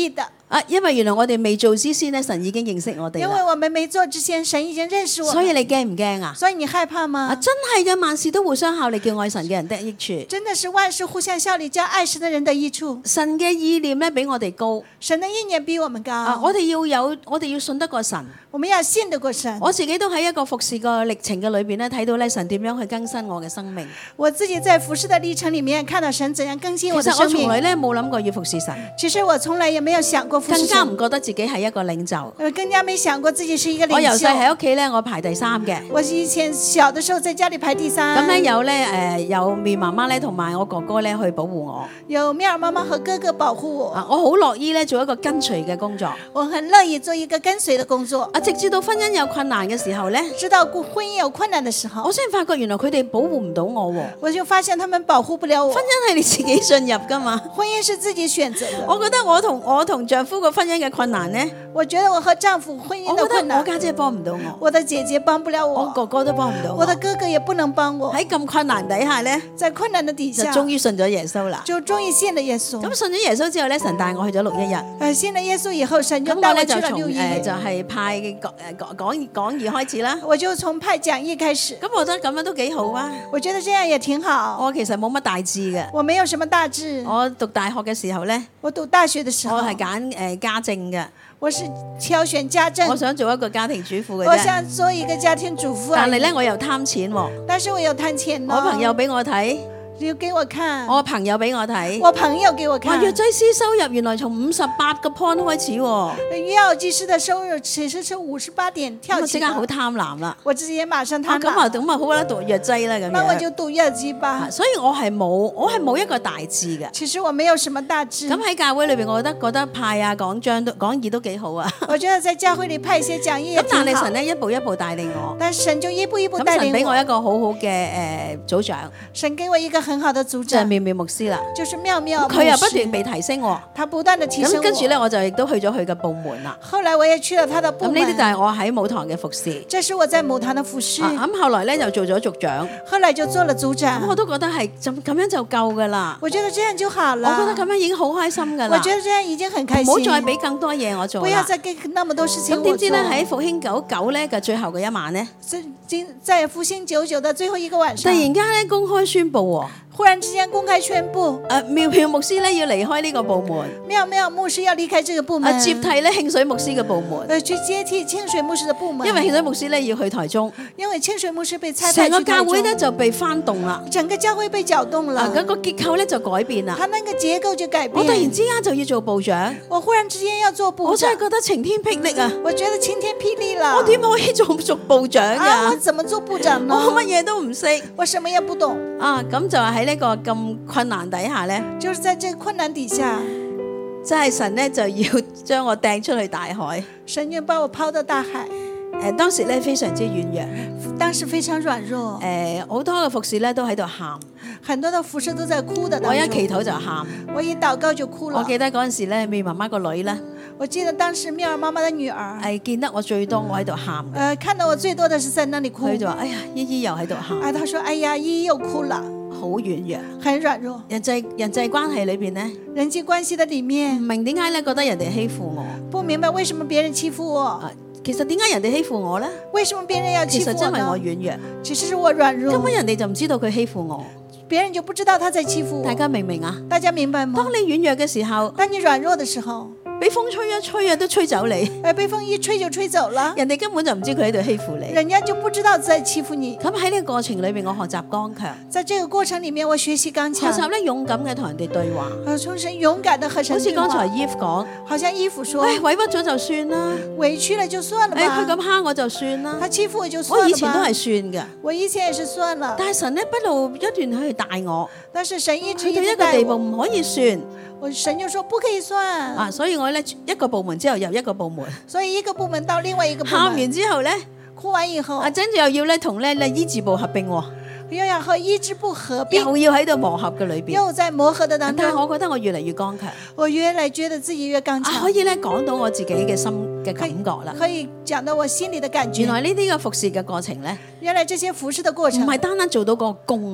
啊，因為原來我哋未做之先咧，神已經認識我哋啦。 因為我們沒做之前，神已經認識我們。 所以你驚唔驚啊？ 所以你害怕嗎？ 啊，真係嘅，萬事都互相效力，叫愛神嘅人得益處。 真的是萬事互相效力，叫愛神的人得益處。 神嘅意念咧比我哋高。 神的意念比我們高。 啊，我哋要有，我哋要信得過神。 我們要信得過神。 我自己都喺一個服侍個歷程嘅裏邊咧，睇到咧神點樣去更新我嘅生命。 我自己在服侍的歷程裡面，看到神怎樣更新我的生命。 其實我從來咧冇諗過要服侍神。 其實我從來也沒有想過服侍神。 更加唔覺得自己係一個領袖。 更加沒想過自己是一個領袖。 我由細喺屋企咧，我排第三嘅。 我以前小的時候在家裡排第三。 咁咧有咧誒有面媽媽咧同埋我哥哥咧去保護我。 有面兒媽媽和哥哥保護我。 啊，我好樂意咧做一個跟隨嘅工作。 我很樂意做一個跟隨的工作。 啊，直至到婚姻有困難嘅時候咧， 知道婚姻有困難的時候， 我先發覺原來佢哋保護唔到我喎。 我就發現他們保護不了我。 婚姻係你自己進入㗎嘛？ 婚姻是自己選擇的。 我覺得我同我同丈夫個婚姻嘅困難咧， 我覺得我和丈夫婚姻的困難， 我家姐幫唔到我， 我的姐姐幫不了我， 我哥哥都幫唔到我， 我的哥哥也不能幫我。 喺咁困難底下咧， 在困難的底下， 就終於信咗耶穌啦。 就終於信了耶穌。 咁信咗耶穌之後咧，神帶我去咗六一日。 誒，信了耶穌以後，神就帶我去了六一日。 誒就係派講誒講講講義開始啦。 我就從派講義開始。 咁我覺得咁樣都幾好啊。 我覺得這樣也挺好。 我其實冇乜大志嘅。 我沒有什麼大志。 我讀大學嘅時候咧， 我讀大學嘅時候， 我係揀誒家政嘅。 我是挑選家政。 我想做一個家庭主婦嘅啫。 我想做一個家庭主婦。 但係咧，我又貪錢喎。 但是我又貪錢咯。 我朋友俾我睇。 要給我看， 我朋友俾我睇， 我朋友給我看。 藥劑師收入原來從五十八個 point 開始喎。 藥劑師的收入其實是五十八點跳起。 我即刻好貪婪啦。 我自己也馬上貪婪。 咁啊，咁啊，好啦，讀藥劑啦咁樣。 那我就讀藥劑吧。所以我係冇，我係冇一個大志嘅。 其實我沒有什麼大志。 咁喺教會裏邊，我覺得覺得派啊講章都講義都幾好啊。 我覺得在教會裏派一些講義也挺好。 咁但係神咧一步一步帶領我。 但神就一步一步帶領我。 咁神俾我一個好好嘅誒組長。 神給我一個很好的組長。 妙妙牧師啦， 就是妙妙牧師， 佢又不斷被提升喎， 他不斷的提升我。 咁跟住咧，我就亦都去咗佢嘅部門啦。 後來我也去了他的部門。 咁呢啲就係我喺母堂嘅服侍。 這是我在母堂的服侍。 咁、啊、後來咧就做咗組長。 後來就做了組長。 咁我都覺得係咁咁樣就夠噶啦。 我覺得這樣就好了。 我覺得咁樣已經好開心噶啦。 我覺得這樣已經很開心。 唔好再俾更多嘢我做啦。 不要再給那麼多事情我做。 咁點知咧喺復興九九咧嘅最後嘅一晚咧， 在復興九九的最後一個晚上， 突然間咧公開宣布喎。 忽然之間公開宣布， 誒妙妙牧師咧要離開呢個部門， 妙妙牧師要離開這個部門， 啊、接替咧慶水牧師嘅部門， 誒去接替清水牧師嘅部門， 因為慶水牧師咧要去台中， 因為清水牧師被差派去台中， 成個教會咧就被翻動啦， 整個教會被攪動了， 啊嗰、那個結構咧就改變啦， 他那個結構就改變， 我突然之間就要做部長， 我忽然之間要做部長， 我真係覺得晴天霹靂啊， 我覺得晴天霹靂啦， 我點可以做做部長㗎、 啊？我怎麼做部長呢？ 我乜嘢都唔識， 我什麼也不懂， 啊咁就係喺呢個咁困難底下咧， 就是在這個困難底下， 真係神咧就要將我掟出去大海， 神就把我拋到大海。 誒當時咧非常之軟弱， 當時非常軟弱。 誒好多嘅服侍咧都喺度喊， 很多嘅服侍都在哭的。 我一祈禱就喊， 我一禱告就哭了。 我記得嗰陣時咧，妙媽媽個女咧， 我記得當時妙兒媽媽的女兒係見得我最多，我喺度喊。 誒，看到我最多的是在那裡哭。 佢就話：哎呀，姨姨又喺度喊。 啊，他說：哎呀，姨姨又哭了。 好軟弱， 很軟弱。 人際人際關係裏邊咧， 人際關係的裡面， 唔明點解咧覺得人哋欺負我， 不明白為什麼別人欺負我。 啊其實點解人哋欺負我咧？ 為什麼別人要欺負我呢？ 其實因為我軟弱， 其實是我軟弱。 根本人哋就唔知道佢欺負我， 別人就不知道他在欺負我。 大家明唔明啊？ 大家明白嗎？ 當你軟弱嘅時候， 當你軟弱的時候， 俾風吹一吹啊，都吹走你。 誒，被風一吹就吹走了。 人哋根本就唔知佢喺度欺負你。 人家就不知道在欺負你。 咁喺呢個過程裏邊，我學習剛強。 在這個過程裡面，我學習剛強。 學習咧勇敢嘅同人哋對話。 呃，從神勇敢的和神對話。 好似剛才 Eve 講， 好像 Eve 說， 唉，委屈咗就算啦， 委屈了就算了吧。 誒，佢咁蝦我就算啦， 他欺負我就算了吧。 我以前都係算嘅， 我以前也是算了。 但係神咧不路一段去帶我， 但是神一直去到一個地步唔可以算。 我神就說不可以算啊，所以我咧一個部門之後又一個部門， 所以一個部門到另外一個部門， 喊完之後咧， 哭完以後， 啊，跟住又要咧同咧咧醫治部合併喎， 又要和醫治部合併， 又要喺度磨合嘅裏邊， 又在磨合的當中。 但係我覺得我越嚟越剛強， 我越來覺得自己越剛強， 啊、可以咧講到我自己嘅心嘅感覺啦， 可以講到我心裡的感覺。 原來呢啲嘅服侍嘅過程咧， 原來這些服侍的過程唔係單單做到個功啊。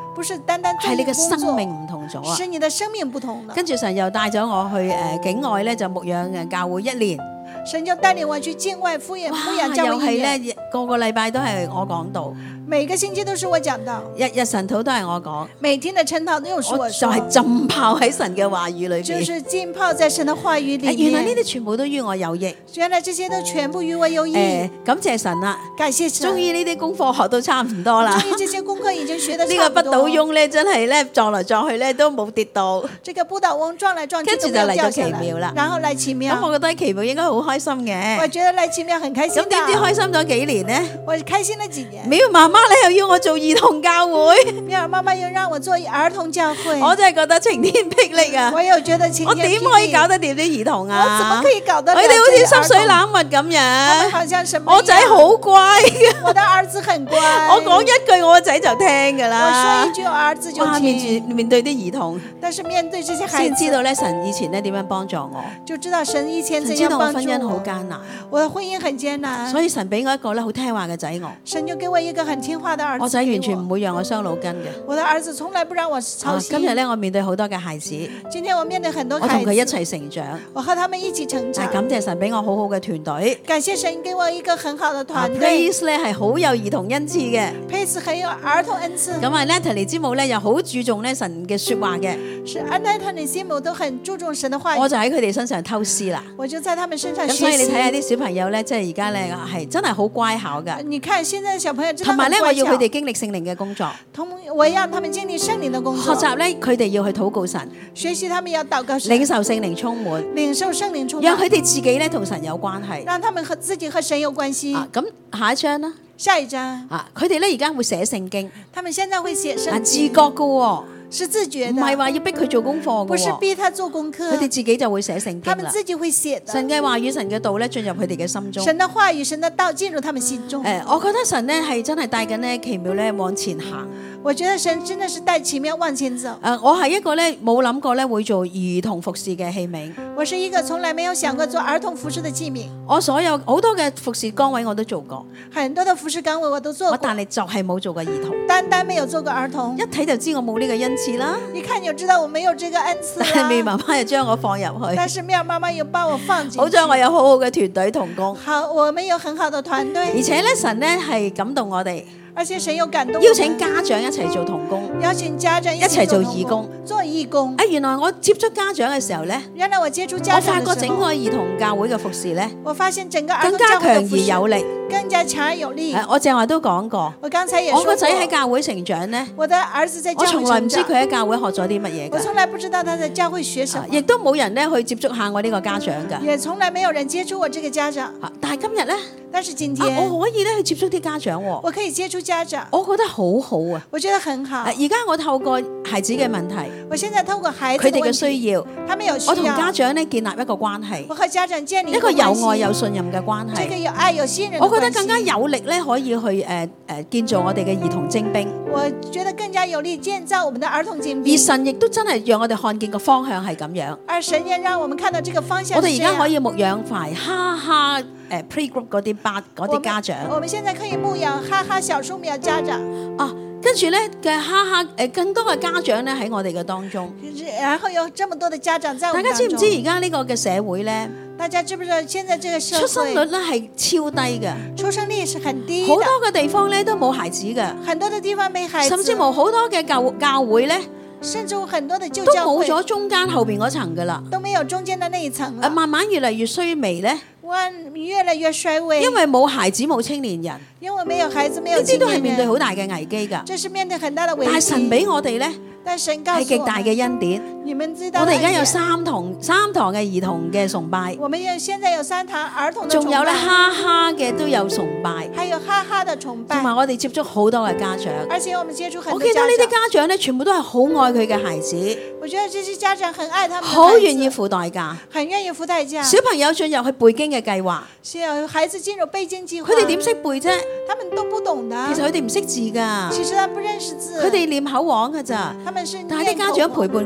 不是單單做係你嘅工作， 生命唔同咗啊！ 是你的生命不同了。 跟住神又帶咗我去誒境外咧，就牧養誒教會一年。 神就帶領我去境外牧養牧養哇！ 教又係會一年， 咧，個個禮拜都係我講道， 每個星期都是我講道， 日日神禱都係我講， 每天的晨禱都有是我我就說， 係浸泡喺神嘅話語裏就邊。 是浸泡在神的話語裡面。 原來呢啲全部都於我有益。 原來這些都全部與我有益。 誒，感謝神啦！ 感謝神。 終於呢啲功課學到差唔多啦。 終於這些功課已經學得呢差不多。 個不倒翁咧，真係咧撞來撞去咧都冇跌到。 這個不倒翁撞來撞去跟住就嚟到奇妙啦。 然後嚟奇妙。 咁我覺得奇妙應該好開心嘅。 我覺得來奇妙很開心。 咁點知開心咗幾年呢？ 我開心了幾年。 妙媽媽咧又要我做兒童教會。 妙媽媽又讓我做兒童教會。 我真係覺得晴天霹靂啊！ 我又覺得晴天霹靂。 我點可以搞得掂啲兒童啊？ 我怎麼可以搞得？ 佢哋好似濕水冷物咁樣。 他們好像什麼？ 我仔好乖嘅。 我的兒子很乖。 我講一句，我個仔就聽㗎啦。 我說一句，我兒子就聽。 面住面對啲兒童， 但是面對這些孩子， 先知道咧神以前咧點樣幫助我， 就知道神以前怎知道我樣幫助婚姻好艱難， 我的婚姻很艱難， 所以神俾我一個咧好聽話嘅仔我。 神就給我一個很聽話的兒子。 我仔完全唔會讓我傷腦筋嘅。 我的兒子從來不讓我操心。 今日咧我面對好多嘅孩子， 今天我面對很多孩子， 我同佢一齊成長， 我和他們一起成長。 感謝神俾我好好嘅團隊， 感謝神給我一個很好的團隊。 Praise 咧係好有兒童恩賜嘅 Praise 很有兒童恩賜。 咁啊 Natalie 之母咧又好注重咧神嘅說話嘅， 是 Natalie 之母都很注重神的話語。 我就喺佢哋身上偷師啦。 我就在他們身上學習。 咁所以你睇下啲小朋友咧，即係而家咧係真係好乖巧噶。 你看現在小朋友真係同埋咧，我要佢哋經歷聖靈嘅工作。 同我要他們經歷聖靈的工作。 學習咧，佢哋要去禱告神。 學習他們要禱告神。 領受聖靈充滿。 領受聖靈充滿。 讓佢哋自己咧同神有關係。 讓他們和自己和神有關係。 咁、啊、下一章啦。 下一章。 啊，佢哋咧而家會寫聖經。 他們現在會寫聖經。 自覺噶喎、哦。 是自覺的， 唔係話要逼佢做功課嘅， 不是逼他做功課， 佢哋自己就會寫聖經啦。 他們自己會寫的。 神嘅話語、神嘅道咧進入佢哋嘅心中。 神的話語、神的道進入他們心中。 誒，我覺得神咧係真係帶緊咧奇妙咧往前行。 我覺得神真的是帶奇妙往前走。 誒，我係一個咧冇諗過咧會做兒童服侍嘅器皿。 我是一個從來沒有想過做兒童服侍的器皿。 我所有好多嘅服侍崗位我都做過， 很多的服侍崗位我都做過， 但係就係冇做過兒童。 單單沒有做過兒童， 一睇就知我冇呢個恩賜啦。 一看就知道我沒有這個恩賜啦。 但係妙媽媽又將我放入去， 但是妙媽媽又把我放進去。 好在我有好好嘅團隊同工。 好，我們有很好的團隊。 而且咧，神咧係感動我哋。 而且神有感動， 邀請家長一齊做同工， 邀請家長一齊做義工， 做義工。 啊，原來我接觸家長嘅時候咧， 原來我接觸家長嘅時候， 我發覺整個兒童教會嘅服侍咧， 我發現整個兒更加強而有力， 更加強而有力。 我正話都講過， 我剛才也說過， 我個仔喺教會成長咧， 我的兒子在教會成長， 我從來唔知佢喺教會學咗啲乜嘢㗎， 我從來不知道他在教會學什麼， 亦都冇人咧去接觸下我呢個家長㗎， 也從來沒有人接觸我這個家長。 但係今日咧， 但是今天、 啊、我可以咧去接觸啲家長喎， 我可以接觸家長， 我覺得好好啊， 我覺得很好。 而家我透過孩子嘅問題， 我現在透過孩子佢哋嘅需要， 他們有需要， 我同家長咧建立一個關係， 我和家長建立一個有愛有信任嘅關係， 這個有愛有信任， 我覺得更加有力咧，可以去誒誒、呃、建造我哋嘅兒童精兵。 我覺得更加有力建造我們的兒童精兵。 而神亦都真係讓我哋看見個方向係咁樣。 而神也讓我們看到這個方向。 我哋而家可以牧養埋哈哈誒 playgroup 嗰啲班嗰啲家長。 我們現在可以牧養哈哈小樹苗家長。 啊，跟住咧嘅哈哈誒更多嘅家長咧喺我哋嘅當中。 然後有這麼多的家長在我們當中。 大家知唔知而家呢個嘅社會咧？ 大家知不知道現在這個社會出生率咧係超低嘅， 出生率是很低， 好多嘅地方咧都冇孩子嘅， 很多的地方沒孩子， 甚至冇好多嘅教教會咧， 甚至很多的舊都教會冇咗中間後邊嗰層噶啦， 都沒有中間的那一層誒慢慢越嚟越衰微咧， 越來越衰微， 因為冇孩子冇青年人， 因為沒有孩子沒有青年人， 呢啲都係面對好大嘅危機㗎， 這是面對很大的危機， 但係神俾我哋咧。 但神告訴我係極大嘅恩典， 你們知道我哋而家有三堂三堂嘅兒童嘅崇拜， 我們有現在有三堂兒童的崇拜， 仲有咧哈哈嘅都有崇拜， 還有哈哈的崇拜， 同埋我哋接觸好多嘅家長， 而且我們接觸很多家長， 我記得呢啲家長咧，全部都係好愛佢嘅孩子， 我覺得這些家長很愛他們， 好願意付代價， 很願意付代價。 小朋友進入去背經嘅計劃， 小孩子進入背經計劃， 佢哋點識背啫？ 他們都不懂的， 其實佢哋唔識字㗎， 其實他不認識字， 佢哋念口簧㗎咋， 他們是， 但係啲家長陪伴佢同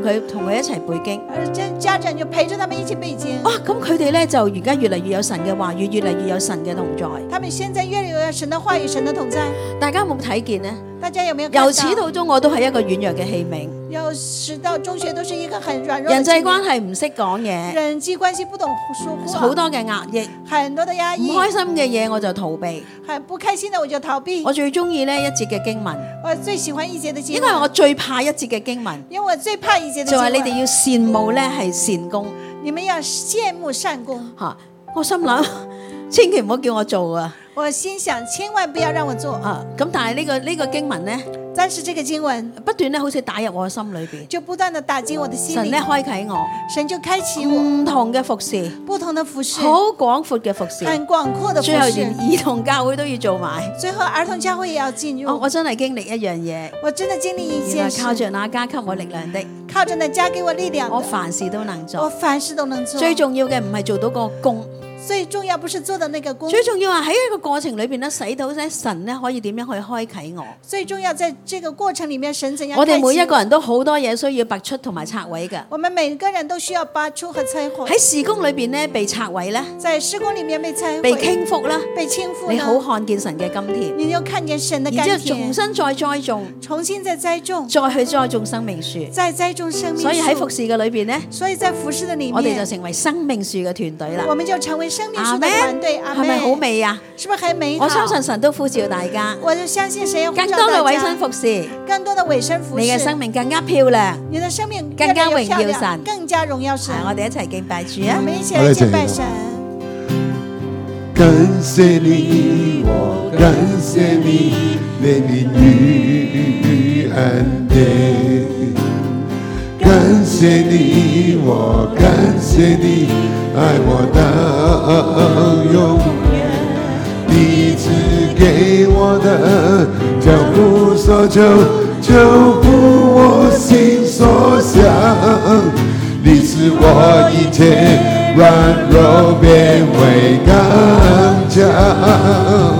同佢一齊背經。 而家長就陪着他們一起背經。 哇！咁佢哋咧就而家越嚟越有神嘅話語，越嚟越有神嘅同在。 他們現在越嚟越有神的話語、神的同在。 大家有冇睇見呢？ 大家有沒有看到？ 由始到終我都係一個軟弱嘅器皿。 由始到中學都是一個很軟弱的。 人際關係唔識講嘢， 人際關係不懂說話， 好多嘅壓抑， 很多的壓抑， 唔開心嘅嘢我就逃避， 很不開心的我就逃避。 我最中意呢一節嘅經文， 我最喜歡一節的經文， 應該係我最怕一節嘅經文， 因為我最怕一節的經就文。 係你哋要羨慕呢係善功， 你們要羨慕善功。 吓，我心諗千祈唔好叫我做啊！ 我心想千萬不要讓我做啊！咁但係呢個呢個經文呢， 但是這個經文不斷咧好似打入我心裏邊， 就不斷地打進我的心裏。 神咧開啟我， 神就開啟我唔同嘅服侍， 不同的服侍， 好廣闊嘅服侍， 很廣闊的服侍。 最後連兒童教會都要做埋， 最後兒童教會也要進入。 哦、我真係經歷一樣嘢， 我真的經歷一件事。 靠着那加給我力量的， 靠着那加給我力量的， 我凡事都能做。 我凡事都能做。 最重要嘅唔係做到個功。 最重要不是做的那個功， 最重要係喺一個過程裏邊咧，使到咧神咧可以點樣去開啟我。 最重要在這個過程裡面，神怎樣開啟我？ 我哋每一個人都好多嘢需要拔出同埋拆毀嘅。 我們每個人都需要拔出和拆毀。 喺事工裏邊咧被拆毀咧， 在事工裡面被拆毀， 被傾覆啦， 被傾覆。 你好看見神嘅甘甜， 你又看見神的甘甜， 然之後重新再栽種， 重新再栽種， 再去栽種生命樹， 再栽種生命樹。 所以喺服侍嘅裏邊咧， 所以在服侍的裡面， 我哋就成為生命樹嘅團隊啦。 我們就成為生命樹的團隊。 係咪好美啊？ 是不是很美好？ 我相信神都呼召大家， 我就相信神要呼召大家更多嘅委身服侍， 更多的委身服侍， 你嘅生命更加漂亮， 你的生命更加榮耀神， 更加榮耀神。 係我哋一齊敬拜主啊！ 我們一起來敬拜神。 感謝你，我感謝你，憐憫與恩典。感謝你，我感謝你，愛我到永遠。你賜給我的，將無所求，就不我心所想。你使我一切軟弱變為剛強。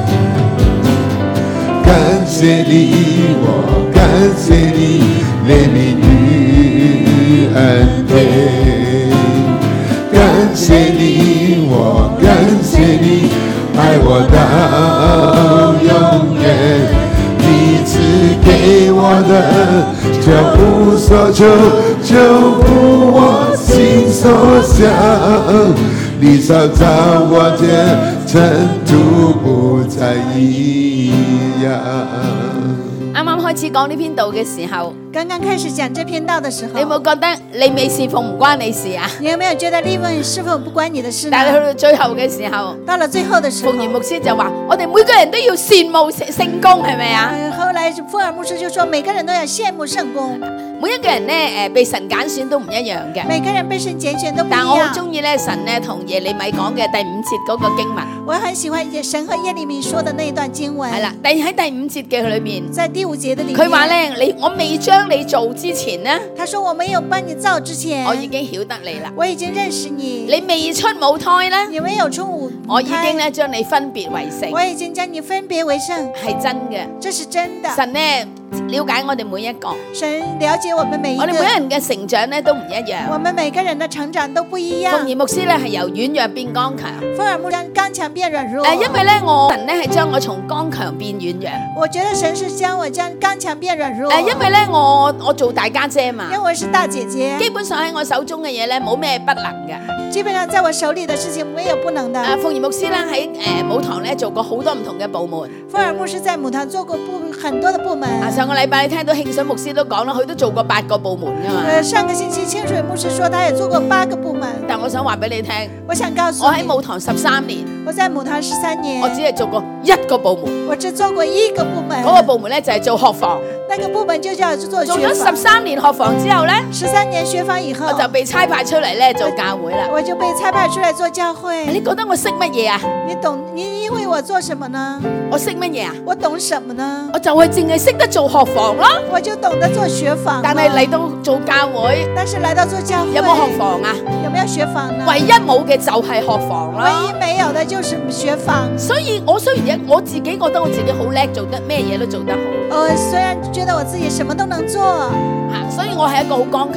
感謝你，我感謝你，憐憫與恩典。感謝你，我感謝你，愛我到永遠。你賜給我的，將無所求，就不我心所想。你創造我的塵土不再一樣。 啱啱開始講呢篇道嘅時候， 剛剛開始講這篇道的時候， 你有冇覺得你未侍奉唔關你事啊？ 你有沒有覺得利未侍奉不關你的事呢？ 但係去到最後嘅時候， 到了最後的時候， 鳳兒牧師就話：我哋每個人都要羨慕聖工，係咪啊？ 後來鳳兒牧師就說：每個人都要羨慕聖工。 每一個人咧，誒被神揀選都唔一樣嘅。 每個人被神揀選都唔一樣。 但我好中意咧，神咧同耶利米講嘅第五節嗰個經文。 我很喜歡神和耶利米說的那段經文。 係啦，但喺第五節嘅裏面， 在第五節的裏面， 佢話咧：你我未將你做之前呢， 他說我沒有幫你造之前， 我已經曉得你啦， 我已經認識你。 你未出母胎咧， 你沒有出母胎， 我已經咧將你分別為聖。 我已經將你分別為聖， 係真嘅， 這是真的。 神咧了解我哋每一個， 神了解我們每一個， 我哋每一個人嘅成長咧都唔一樣。 我們每個人的成長都不一樣。 鳳兒牧師咧係由軟弱變剛強， 鳳兒牧師剛強變軟弱。 誒，因為咧我神咧係將我從剛強變軟弱。 我覺得神是將我將剛強變軟弱。 誒，因為咧我我做大家姐嘛， 因為我是大姐姐， 基本上喺我手中嘅嘢咧冇咩不能嘅。 基本上在我手裏的事情沒有不能的。 誒，鳳兒牧師咧喺誒母堂咧做過好多唔同嘅部門。 鳳兒牧師在母堂做過部很多的部門。 啊，上個禮拜你聽到慶水牧師都講啦，佢都做過八個部門噶嘛。 誒，上個星期清水牧師說他也做過八個部門。 但我想話俾你聽， 我想告訴你， 我喺母堂十三年， 我在母堂十三年， 我只係做過一個部門。 我只做過一個部門。 嗰個部門咧就係做學房。 那個部門就叫做做咗十三年學房之後咧， 十三年學房以後， 我就被差派出嚟咧做教會啦。 我就被差派出來做教會。 你覺得我識乜嘢啊？ 你懂？你以為我做什麼呢？ 我識乜嘢啊？ 我懂什麼呢？ 我就係淨係識得做學房咯。 我就懂得做學房。 但係嚟到做教會， 但是來到做教會， 有冇學房啊？ 有沒有學房呢？ 唯一冇嘅就係學房啦。 唯一沒有的就是學房。 所以我雖然我自己覺得我自己好叻，做得咩嘢都做得好。 我雖然覺得我自己什麼都能做， 吓，所以我係一個好剛強嘅人。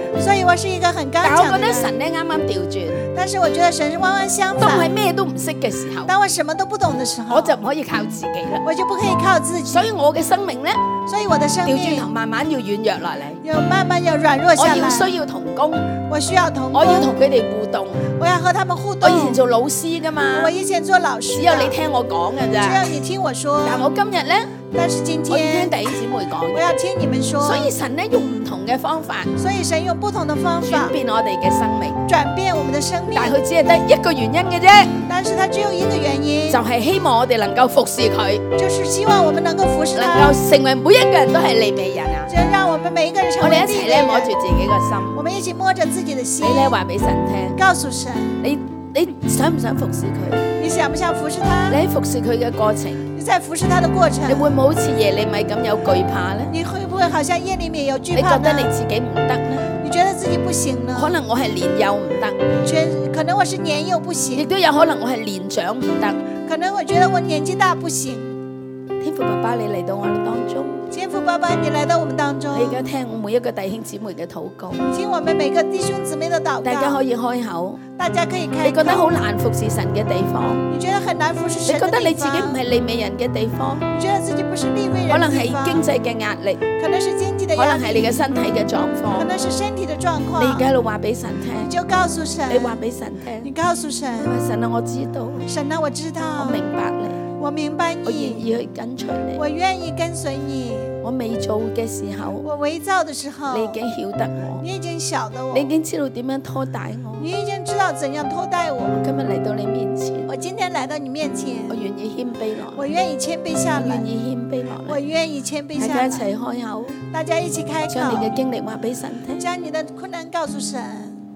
所以我是一個很剛但我覺得強的人。 神咧啱啱調轉， 但是我覺得神是彎彎相當我係反。 咩都唔識嘅時候， 當我什麼都不懂的時候， 我就唔可以靠自己啦。 我就不可以靠自己。 所以我嘅生命咧， 所以我的生調轉頭命慢慢要軟弱落嚟， 要慢慢要軟弱我下來。 要需要同工， 我需要同工， 我要同佢哋互動。 我要和他們互我動。 以前做老師噶嘛， 我以前做老師的， 只有你聽我講嘅只咋有。你聽我說。 但我今日咧， 但是今我要聽天弟兄姊妹講嘅， 我要聽你們說。 所以神咧用唔同嘅方法所以神用不同的方轉法變我哋嘅生命， 轉變我們的生命， 但係佢只係得一個原因嘅啫， 但是他只有一個原因， 就係希望我哋能夠服侍佢， 就是希望我們能夠服侍能他， 夠成為每一個人都係利未人啊！ 就讓我們每一個人成我哋為利未一齊咧摸住人。 自己個心， 我們一起摸着自己的心， 你咧話俾神聽， 告訴神， 你你想唔想服侍佢？ 你想不想服侍他你？喺服侍佢嘅過程， 你在服侍他的過程你，會唔會好似耶利米咁有懼怕咧？ 你會不會好像耶利米有你懼怕覺得你呢？ 自己唔得咧？ 你覺得自己不行呢？ 可能我係年幼唔得， 覺可能我是年幼不亦行， 都有可能我係年長唔得。 可能我覺得我年紀大不行。 天父爸爸，你嚟到我哋當中， 天父爸爸，你來到我們當中， 你而家聽我每一個弟兄姊妹嘅禱告， 聽我們每個弟兄姊妹的禱告， 大家可以開口。 大家可以開你覺得好口。 難服侍神嘅地方， 你覺得很難服侍你神的地覺得你自己唔方， 係利未人嘅地方， 你覺得自己不是利未人可能係的地方， 經濟嘅壓力， 可能是經濟的可壓力， 能係你嘅身體嘅狀可況。 能是身體的狀況。 你而家喺度話俾神聽你，就告訴神， 你話俾神你聽， 告訴神， 你話神啊，我知道， 神啊，我知道， 我明白你， 我明白我願你， 意去跟隨你。 我願意跟隨你。 我未做嘅時候， 我微造的時候， 你已經曉得我， 你已經曉得我， 你已經知道點樣拖帶我。 你已經知道怎樣托帶我。 今日嚟到你面前， 我今天來到你面前， 我願意謙卑落嚟， 我願意謙卑下來我願，意謙卑落我嚟。 願意謙卑大下來。 家一齊開口， 大家一起開將你嘅口， 經歷話俾神聽。 將你的困難告訴神。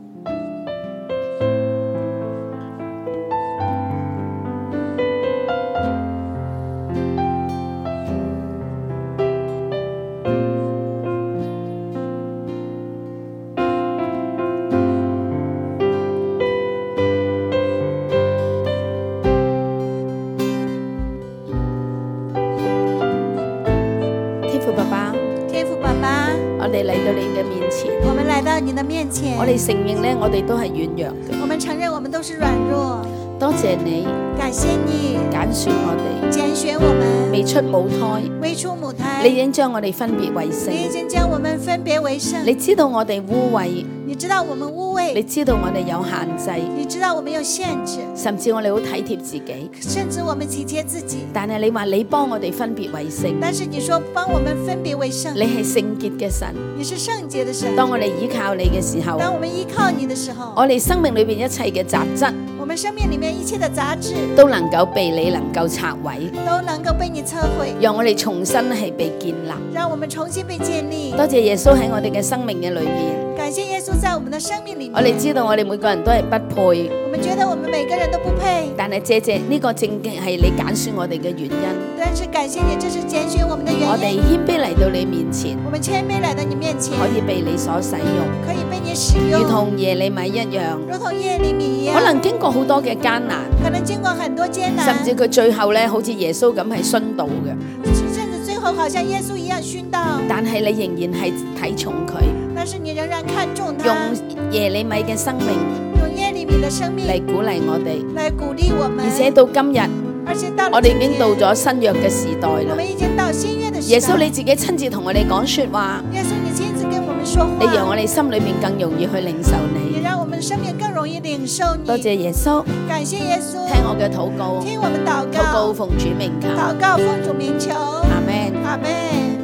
天父爸爸， 天父爸爸， 我哋嚟到你嘅面前， 我們來到你的面前， 我哋承認咧，我哋都係軟弱嘅。 我們承認我們都是軟弱， 多謝你感謝你揀選我哋， 揀選我們， 未出母胎， 未出母胎， 你已經將我哋分別為你已聖。 經將我們分別為聖， 你知道我哋污穢， 你知道我們污你穢， 知道我哋有限制， 你知道我們有限制， 甚至我哋好體貼自己。 甚至我們體貼自己。 但係你話你幫我哋分別為聖， 但是你說幫我們分別為聖， 你係聖潔嘅神。 你是聖潔的神。 當我哋依靠你嘅時候， 當我們依靠你的時候， 我哋生命裏邊一切嘅雜質我們生命裡面一切的雜質都能夠被你能夠拆毀， 都能夠被你摧毀， 讓我哋重新係被建立。 讓我們重新被建立。 多謝耶穌喺我哋嘅生命嘅裏面， 感謝耶穌在我們的生命裡面。 我哋知道我哋每個人都係不配， 我們覺得我們每個人都不配， 但係謝謝呢個正係你揀選我哋嘅原因。 但是感謝你，這是揀選我們的我哋原因。 謙卑嚟到你面前， 我們謙卑來到你面前， 可以被你所使用， 可以被你使用， 如同耶利米一樣。 如同耶利米一樣。 可能經過好多嘅艱難， 可能經過很多艱難， 甚至佢最後咧，好似耶穌咁係殉道嘅， 甚至最後好像耶穌一樣殉道。 但係你仍然係睇重佢， 但是你仍然看重他， 用耶利米嘅生命用耶利米的生命嚟鼓勵我哋， 來鼓勵我們。 而且到今日， 而且到了我哋已今天經到咗新約嘅時代啦。 我們已經到新約的時代。 耶穌你自己親自同我哋講說話， 耶穌你親自跟我們說話， 你讓我哋心裏面更容易去領受也你。 讓我們生命更容易領受你。 多謝耶穌， 感謝耶穌， 聽我嘅禱告， 聽我們禱禱告告， 奉主名求， 禱告奉主名求， 阿門。 阿門。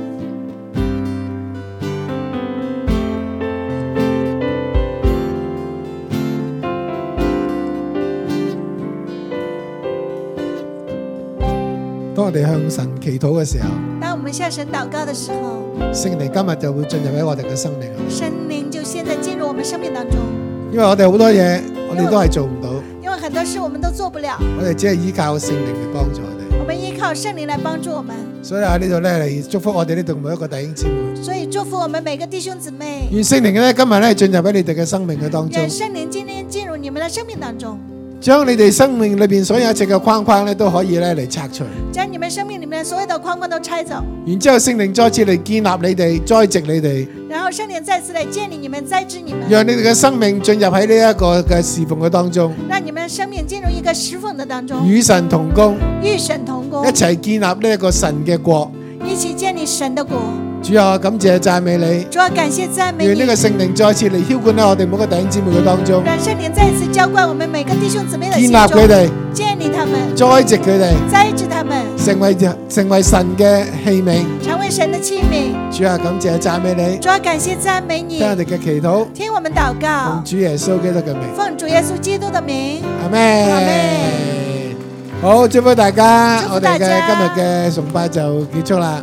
當我哋向神祈禱嘅時候， 當我們向神禱告的時候， 聖靈今日就會進入喺我哋嘅生命。 聖靈就現在進入我們生命當中。 因為我哋好多嘢，我哋都係做唔到， 因為很多事我們都做不了， 我哋只係依靠聖靈嚟幫助我哋。 我們依靠聖靈來幫助我們。 所以喺呢度咧嚟祝福我哋呢度每一個弟兄姊妹。 所以祝福我們每個弟兄姊妹。 願聖靈咧今日咧進入喺你哋嘅生命嘅當中願，聖靈今天進入你們的生命當中， 將你哋生命裏邊所有一切嘅框框咧，都可以咧嚟拆除。 將你們生命裡面所有的框框都拆走， 然之後聖靈再次嚟建立你哋，栽植你哋， 然後聖靈再次來建立你們，栽植你們， 讓你哋嘅生命進入喺呢一個嘅侍奉嘅當中， 讓你們的生命進入一個侍奉的當中， 與神同工， 與神同工， 一齊建立呢一個神嘅國。 一起建立神的國。 主啊，感謝讚美你， 主啊，感謝讚美你， 願呢個聖靈再次嚟澆灌喺我哋每個弟兄姊妹嘅當中， 讓聖靈再次澆灌我們每個弟兄姊妹的建心中， 立佢哋， 建立他們， 栽植佢哋， 栽植他們， 成為成為神嘅器皿。 成為神的器皿。 主啊，感謝讚美你， 主啊，感謝讚美你， 聽我哋嘅祈禱， 聽我們禱告奉，主耶穌基督嘅名， 奉主耶穌基督的名， 阿咩？ 阿們。 好，祝福大家， 祝福我哋嘅大家今日嘅崇拜就結束啦。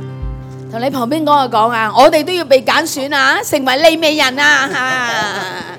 同你旁邊嗰個講啊，我哋都要被揀選啊，成為利未人啊嚇。